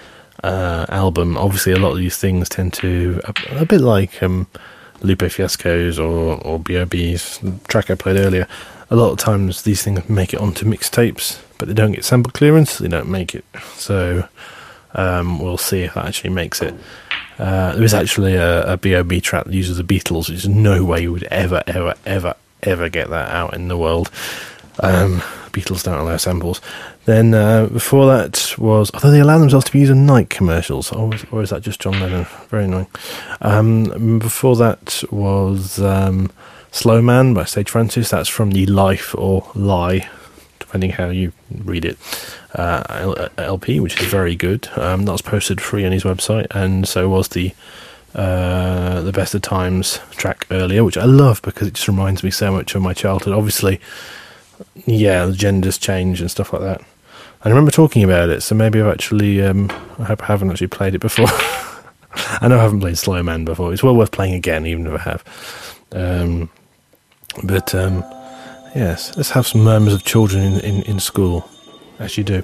album. Obviously, a lot of these things tend to a bit like Lupe Fiasco's or B.O.B.'s track I played earlier. A lot of times these things make it onto mixtapes, but they don't get sample clearance. They don't make it. So we'll see if that actually makes it. There is actually a B.O.B. track that uses the Beatles, which is no way you would ever get that out in the world. Beatles don't allow samples. Then before that was, although they allow themselves to be used in Nike commercials, or is that just John Lennon? Very annoying. Before that was Slow Man by Sage Francis. That's from the Life or Lie, depending how you read it, LP, which is very good. That was posted free on his website, and so was the Best of Times track earlier, which I love because it just reminds me so much of my childhood. Obviously, yeah, the genders change and stuff like that. I remember talking about it, so maybe I've actually, I hope I haven't actually played it before. I know I haven't played Slow Man before. It's well worth playing again, even if I have. Yes, let's have some murmurs of children in school, as you do.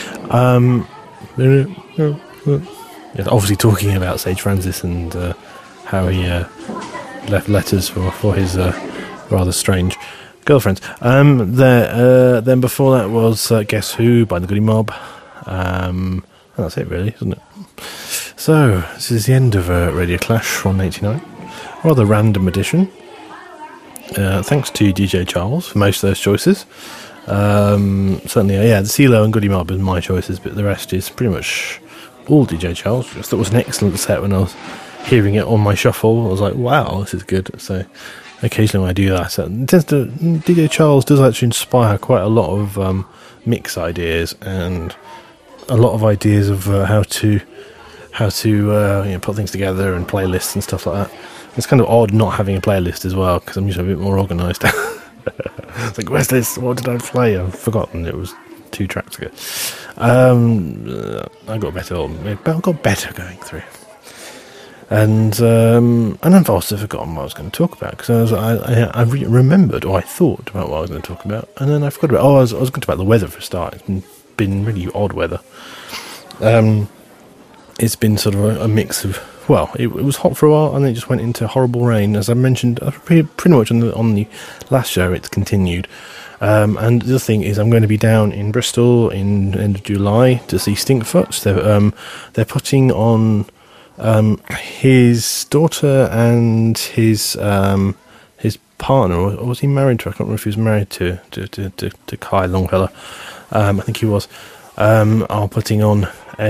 Yeah, obviously talking about Sage Francis and how he left letters for his rather strange girlfriends. Then before that was Guess Who by the Goody Mob. And that's it really, isn't it? So, this is the end of Radio Clash 189. Rather random edition. Thanks to DJ Charles for most of those choices. Certainly, the CeeLo and Goody Mob are my choices, but the rest is pretty much all DJ Charles. I thought it was an excellent set when I was hearing it on my shuffle. I was like, wow, this is good. So occasionally when I do that, DJ Charles does actually inspire quite a lot of mix ideas and a lot of ideas of how to put things together and playlists and stuff like that. It's kind of odd not having a playlist as well, because I'm usually a bit more organised. It's like, where's this? What did I play? I've forgotten. It was 2 tracks ago. I got better going through. And I've also forgotten what I was going to talk about, because I remembered, or I thought about what I was going to talk about, and then I forgot about, I was going to talk about the weather for a start. It's been really odd weather. It's been sort of a mix of, well, it was hot for a while, and then it just went into horrible rain. As I mentioned, pretty much on the last show, it's continued. And the other thing is, I'm going to be down in Bristol in end of July to see Stinkfoot. They're putting on his daughter and his partner, or was he married to? I can't remember if he was married to Kai Longfellow. I think he was. Are putting on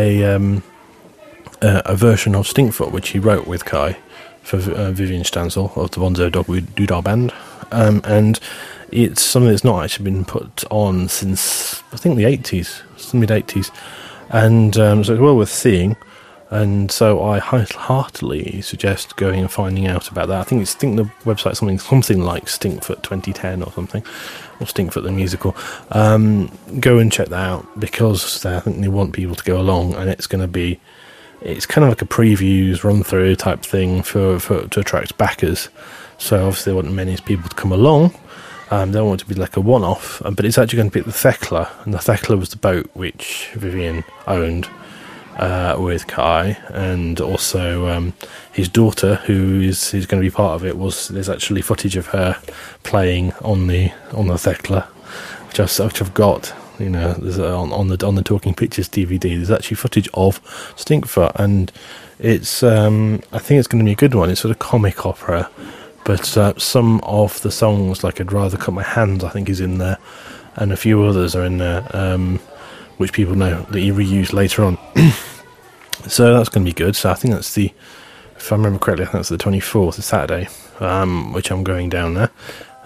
a version of Stinkfoot, which he wrote with Kai for Vivian Stansel of the Bonzo Dog Doodah Band, and it's something that's not actually been put on since I think the 80s, mid 80s, and so it's well worth seeing. And so I heartily suggest going and finding out about that. I think the website something like Stinkfoot 2010 or something, or Stinkfoot the musical. Go and check that out, because I think they want people to go along, and it's kind of like a previews run through type thing to attract backers. So obviously they want many people to come along. They don't want it to be like a one-off, but it's actually going to be at the Thekla, and the Thekla was the boat which Vivian owned with Kai, and also his daughter, who's going to be part of it. There's actually footage of her playing on the Thekla, which I've got. You know, there's on the Talking Pictures DVD. There's actually footage of Stinkfoot, and it's I think it's going to be a good one. It's sort of comic opera. But some of the songs, like I'd Rather Cut My Hands, I think is in there, and a few others are in there, which people know that he reused later on. So that's going to be good. So I think that's if I remember correctly, I think that's the 24th, it's Saturday, which I'm going down there.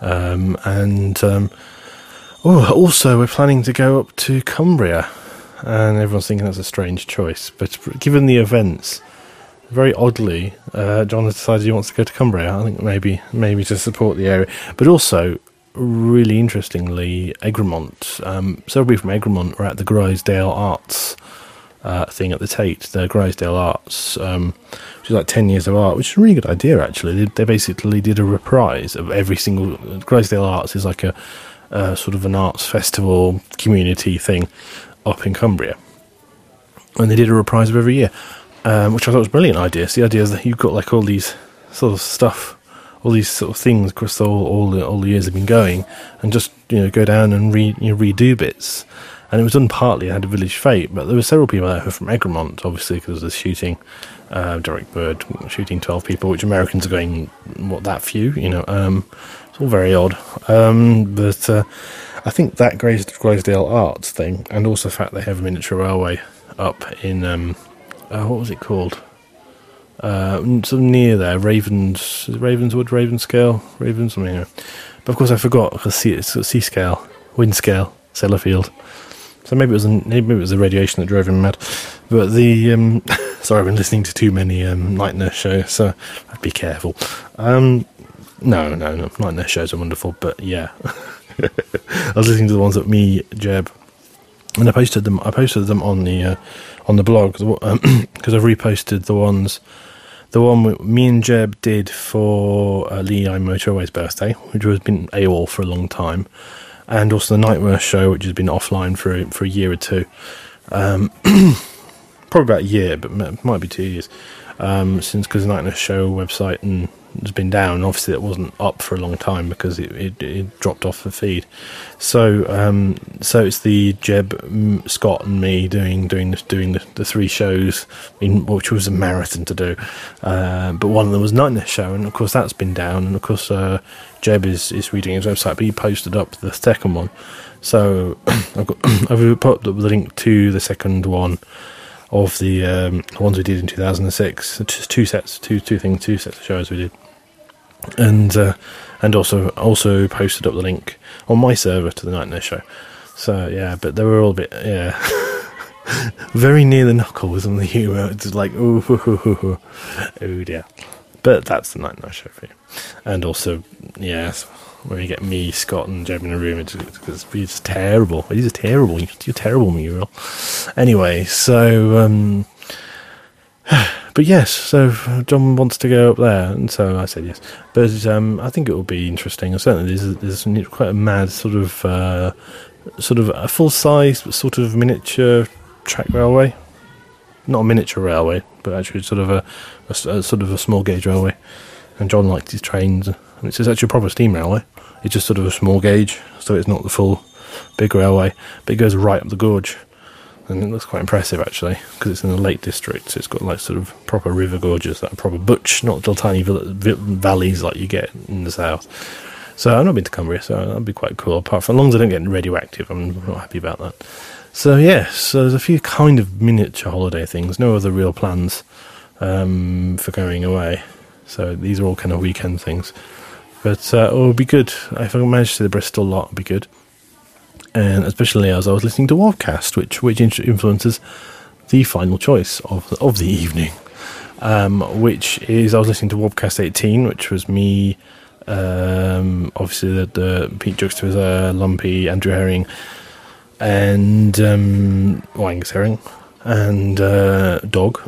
Also we're planning to go up to Cumbria, and everyone's thinking that's a strange choice. But given the events, very oddly, John has decided he wants to go to Cumbria. I think maybe to support the area, but also, really interestingly, Egremont. Several people from Egremont were at the Grisdale Arts thing at the Tate, the Grisdale Arts, which is like 10 years of art, which is a really good idea, actually. They basically did a reprise of every single... Grisdale Arts is like a sort of an arts festival community thing up in Cumbria. And they did a reprise of every year. Which I thought was a brilliant idea. So the idea is that you've got like all these sort of stuff, all these sort of things across all the years have been going, and just go down and redo bits. And it was done partly. I had a Village Fete, but there were several people there who were from Egremont, obviously, because of the shooting. Derek Bird shooting 12 people, which Americans are going, what, that few? It's all very odd. But I think that Grisdale Arts thing, and also the fact they have a miniature railway up in what was it called? Sort of near there, Ravenswood, Ravenscale, something. But of course I forgot, because it's Seascale, Windscale, Sellafield. So maybe it was the radiation that drove him mad. But sorry, I've been listening to too many Night Nurse shows, so I'd be careful. No, Night Nurse shows are wonderful, but yeah. I was listening to the ones that me, Jeb, and I posted them on the blog, because I've reposted the one me and Jeb did for Lee I Motorway's birthday, which has been AWOL for a long time, and also the Nightmare show, which has been offline for a year or two, probably about a year, but it might be 2 years, because the Nightmare show website has been down. Obviously it wasn't up for a long time because it dropped off the feed. So it's the Jeb, Scott and me doing the three shows, which was a marathon to do. But one of them was Nightmare show, and of course that's been down. And of course Jeb is reading his website, but he posted up the second one. So I've put up the link to the second one of the ones we did in 2006. Just two sets of shows we did, and also posted up the link on my server to the Night Nurse show. So yeah, but they were all a bit very near the knuckle with some of the humour. It's like oh dear. But that's the Night Nurse show for you. And also where you get me, Scott, and Jeb in a room, it's just terrible. It is terrible. You're terrible, Muriel. Anyway, so but yes, so John wants to go up there, and so I said yes. But I think it will be interesting. And certainly, there's quite a mad sort of a full size sort of miniature track railway. Not a miniature railway, but actually sort of a small gauge railway. And John liked his trains, and it's actually a proper steam railway. It's just sort of a small gauge, so it's not the full big railway, but it goes right up the gorge, and it looks quite impressive actually, because it's in the Lake District, so it's got like sort of proper river gorges, like proper butch, not little tiny valleys like you get in the south. So I've not been to Cumbria, so that'd be quite cool. Apart from, as long as I don't get radioactive, I'm not happy about that. So yes, so there's a few kind of miniature holiday things, no other real plans for going away. So these are all kind of weekend things. But it would be good. If I manage to see the Bristol lot, it would be good. And especially as I was listening to Warcast, which influences the final choice of the evening, which is I was listening to Wobcast 18, which was me, obviously the Pete Juxtaposer, Lumpy, Andrew Herring, and Angus Herring, and Dog,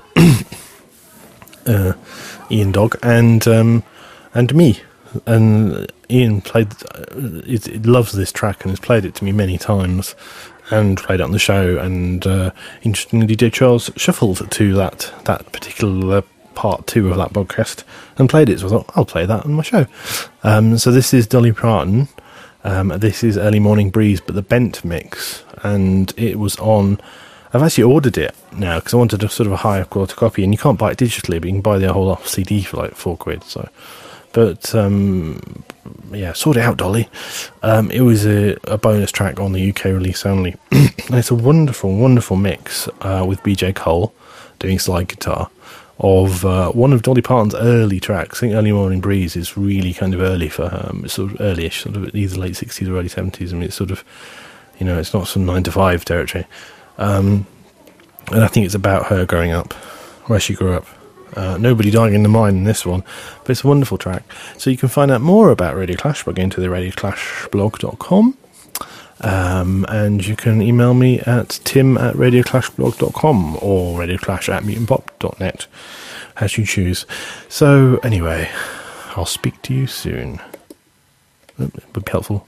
Ian Dog, and me. And Ian loves this track and has played it to me many times, and played it on the show. And interestingly, DJ Charles shuffled to that particular part 2 of that podcast and played it. So I thought, I'll play that on my show. So this is Dolly Parton. This is Early Morning Breeze, but the bent mix, and it was on. I've actually ordered it now because I wanted a sort of a higher quality copy, and you can't buy it digitally, but you can buy the whole CD for like £4. So, but yeah, sort it out, Dolly. It was a bonus track on the UK release only. And it's a wonderful, wonderful mix with BJ Cole doing slide guitar of one of Dolly Parton's early tracks. I think Early Morning Breeze is really kind of early for her. It's sort of early-ish, sort of either late 60s or early 70s. I mean, it's sort of, it's not some 9 to 5 territory. And I think it's about her growing up, where she grew up. Nobody dying in the mine in this one, but it's a wonderful track. So you can find out more about Radio Clash by going to the radioclashblog.com, and you can email me at tim@radioclashblog.com or radioclash@mutantpop.net, as you choose. So anyway, I'll speak to you soon. It would be helpful.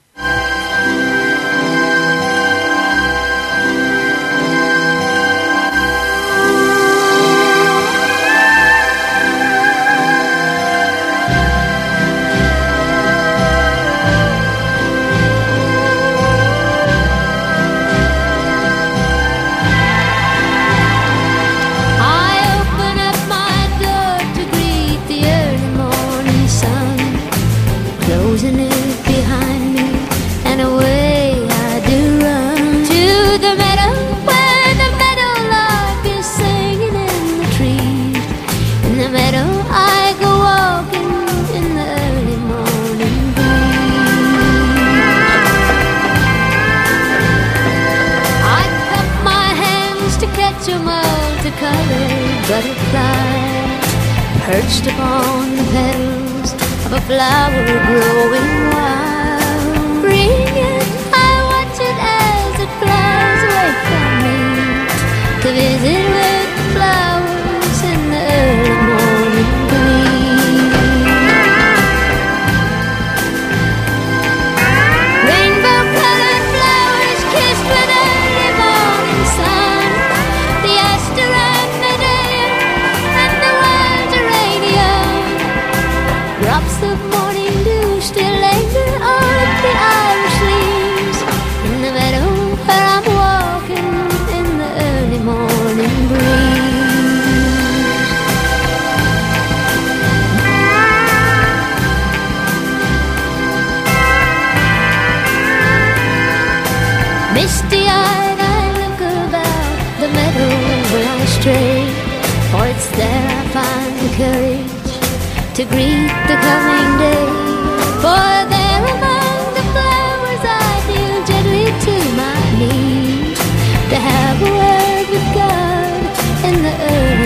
Closing it behind me, and away I do run to the meadow where the meadowlark is singing in the trees. In the meadow I go walking in the early morning breeze. I cup my hands to catch a multicolored butterfly perched upon the petals of a flower growing wild. Bring it, I watch it as it flies away from me, to visit with the flowers in the early morning breeze. Rainbow-colored flowers kissed with early morning sun, the aster and the dahlia and the wild geranium. Drops of morning dew still linger on the Irish leaves, in the meadow where I'm walking in the early morning breeze. Misty-eyed I look about the meadow where I stray, for it's there I find the courage to greet the coming day. For there among the flowers I kneel gently to my knees, to have a word with God in the early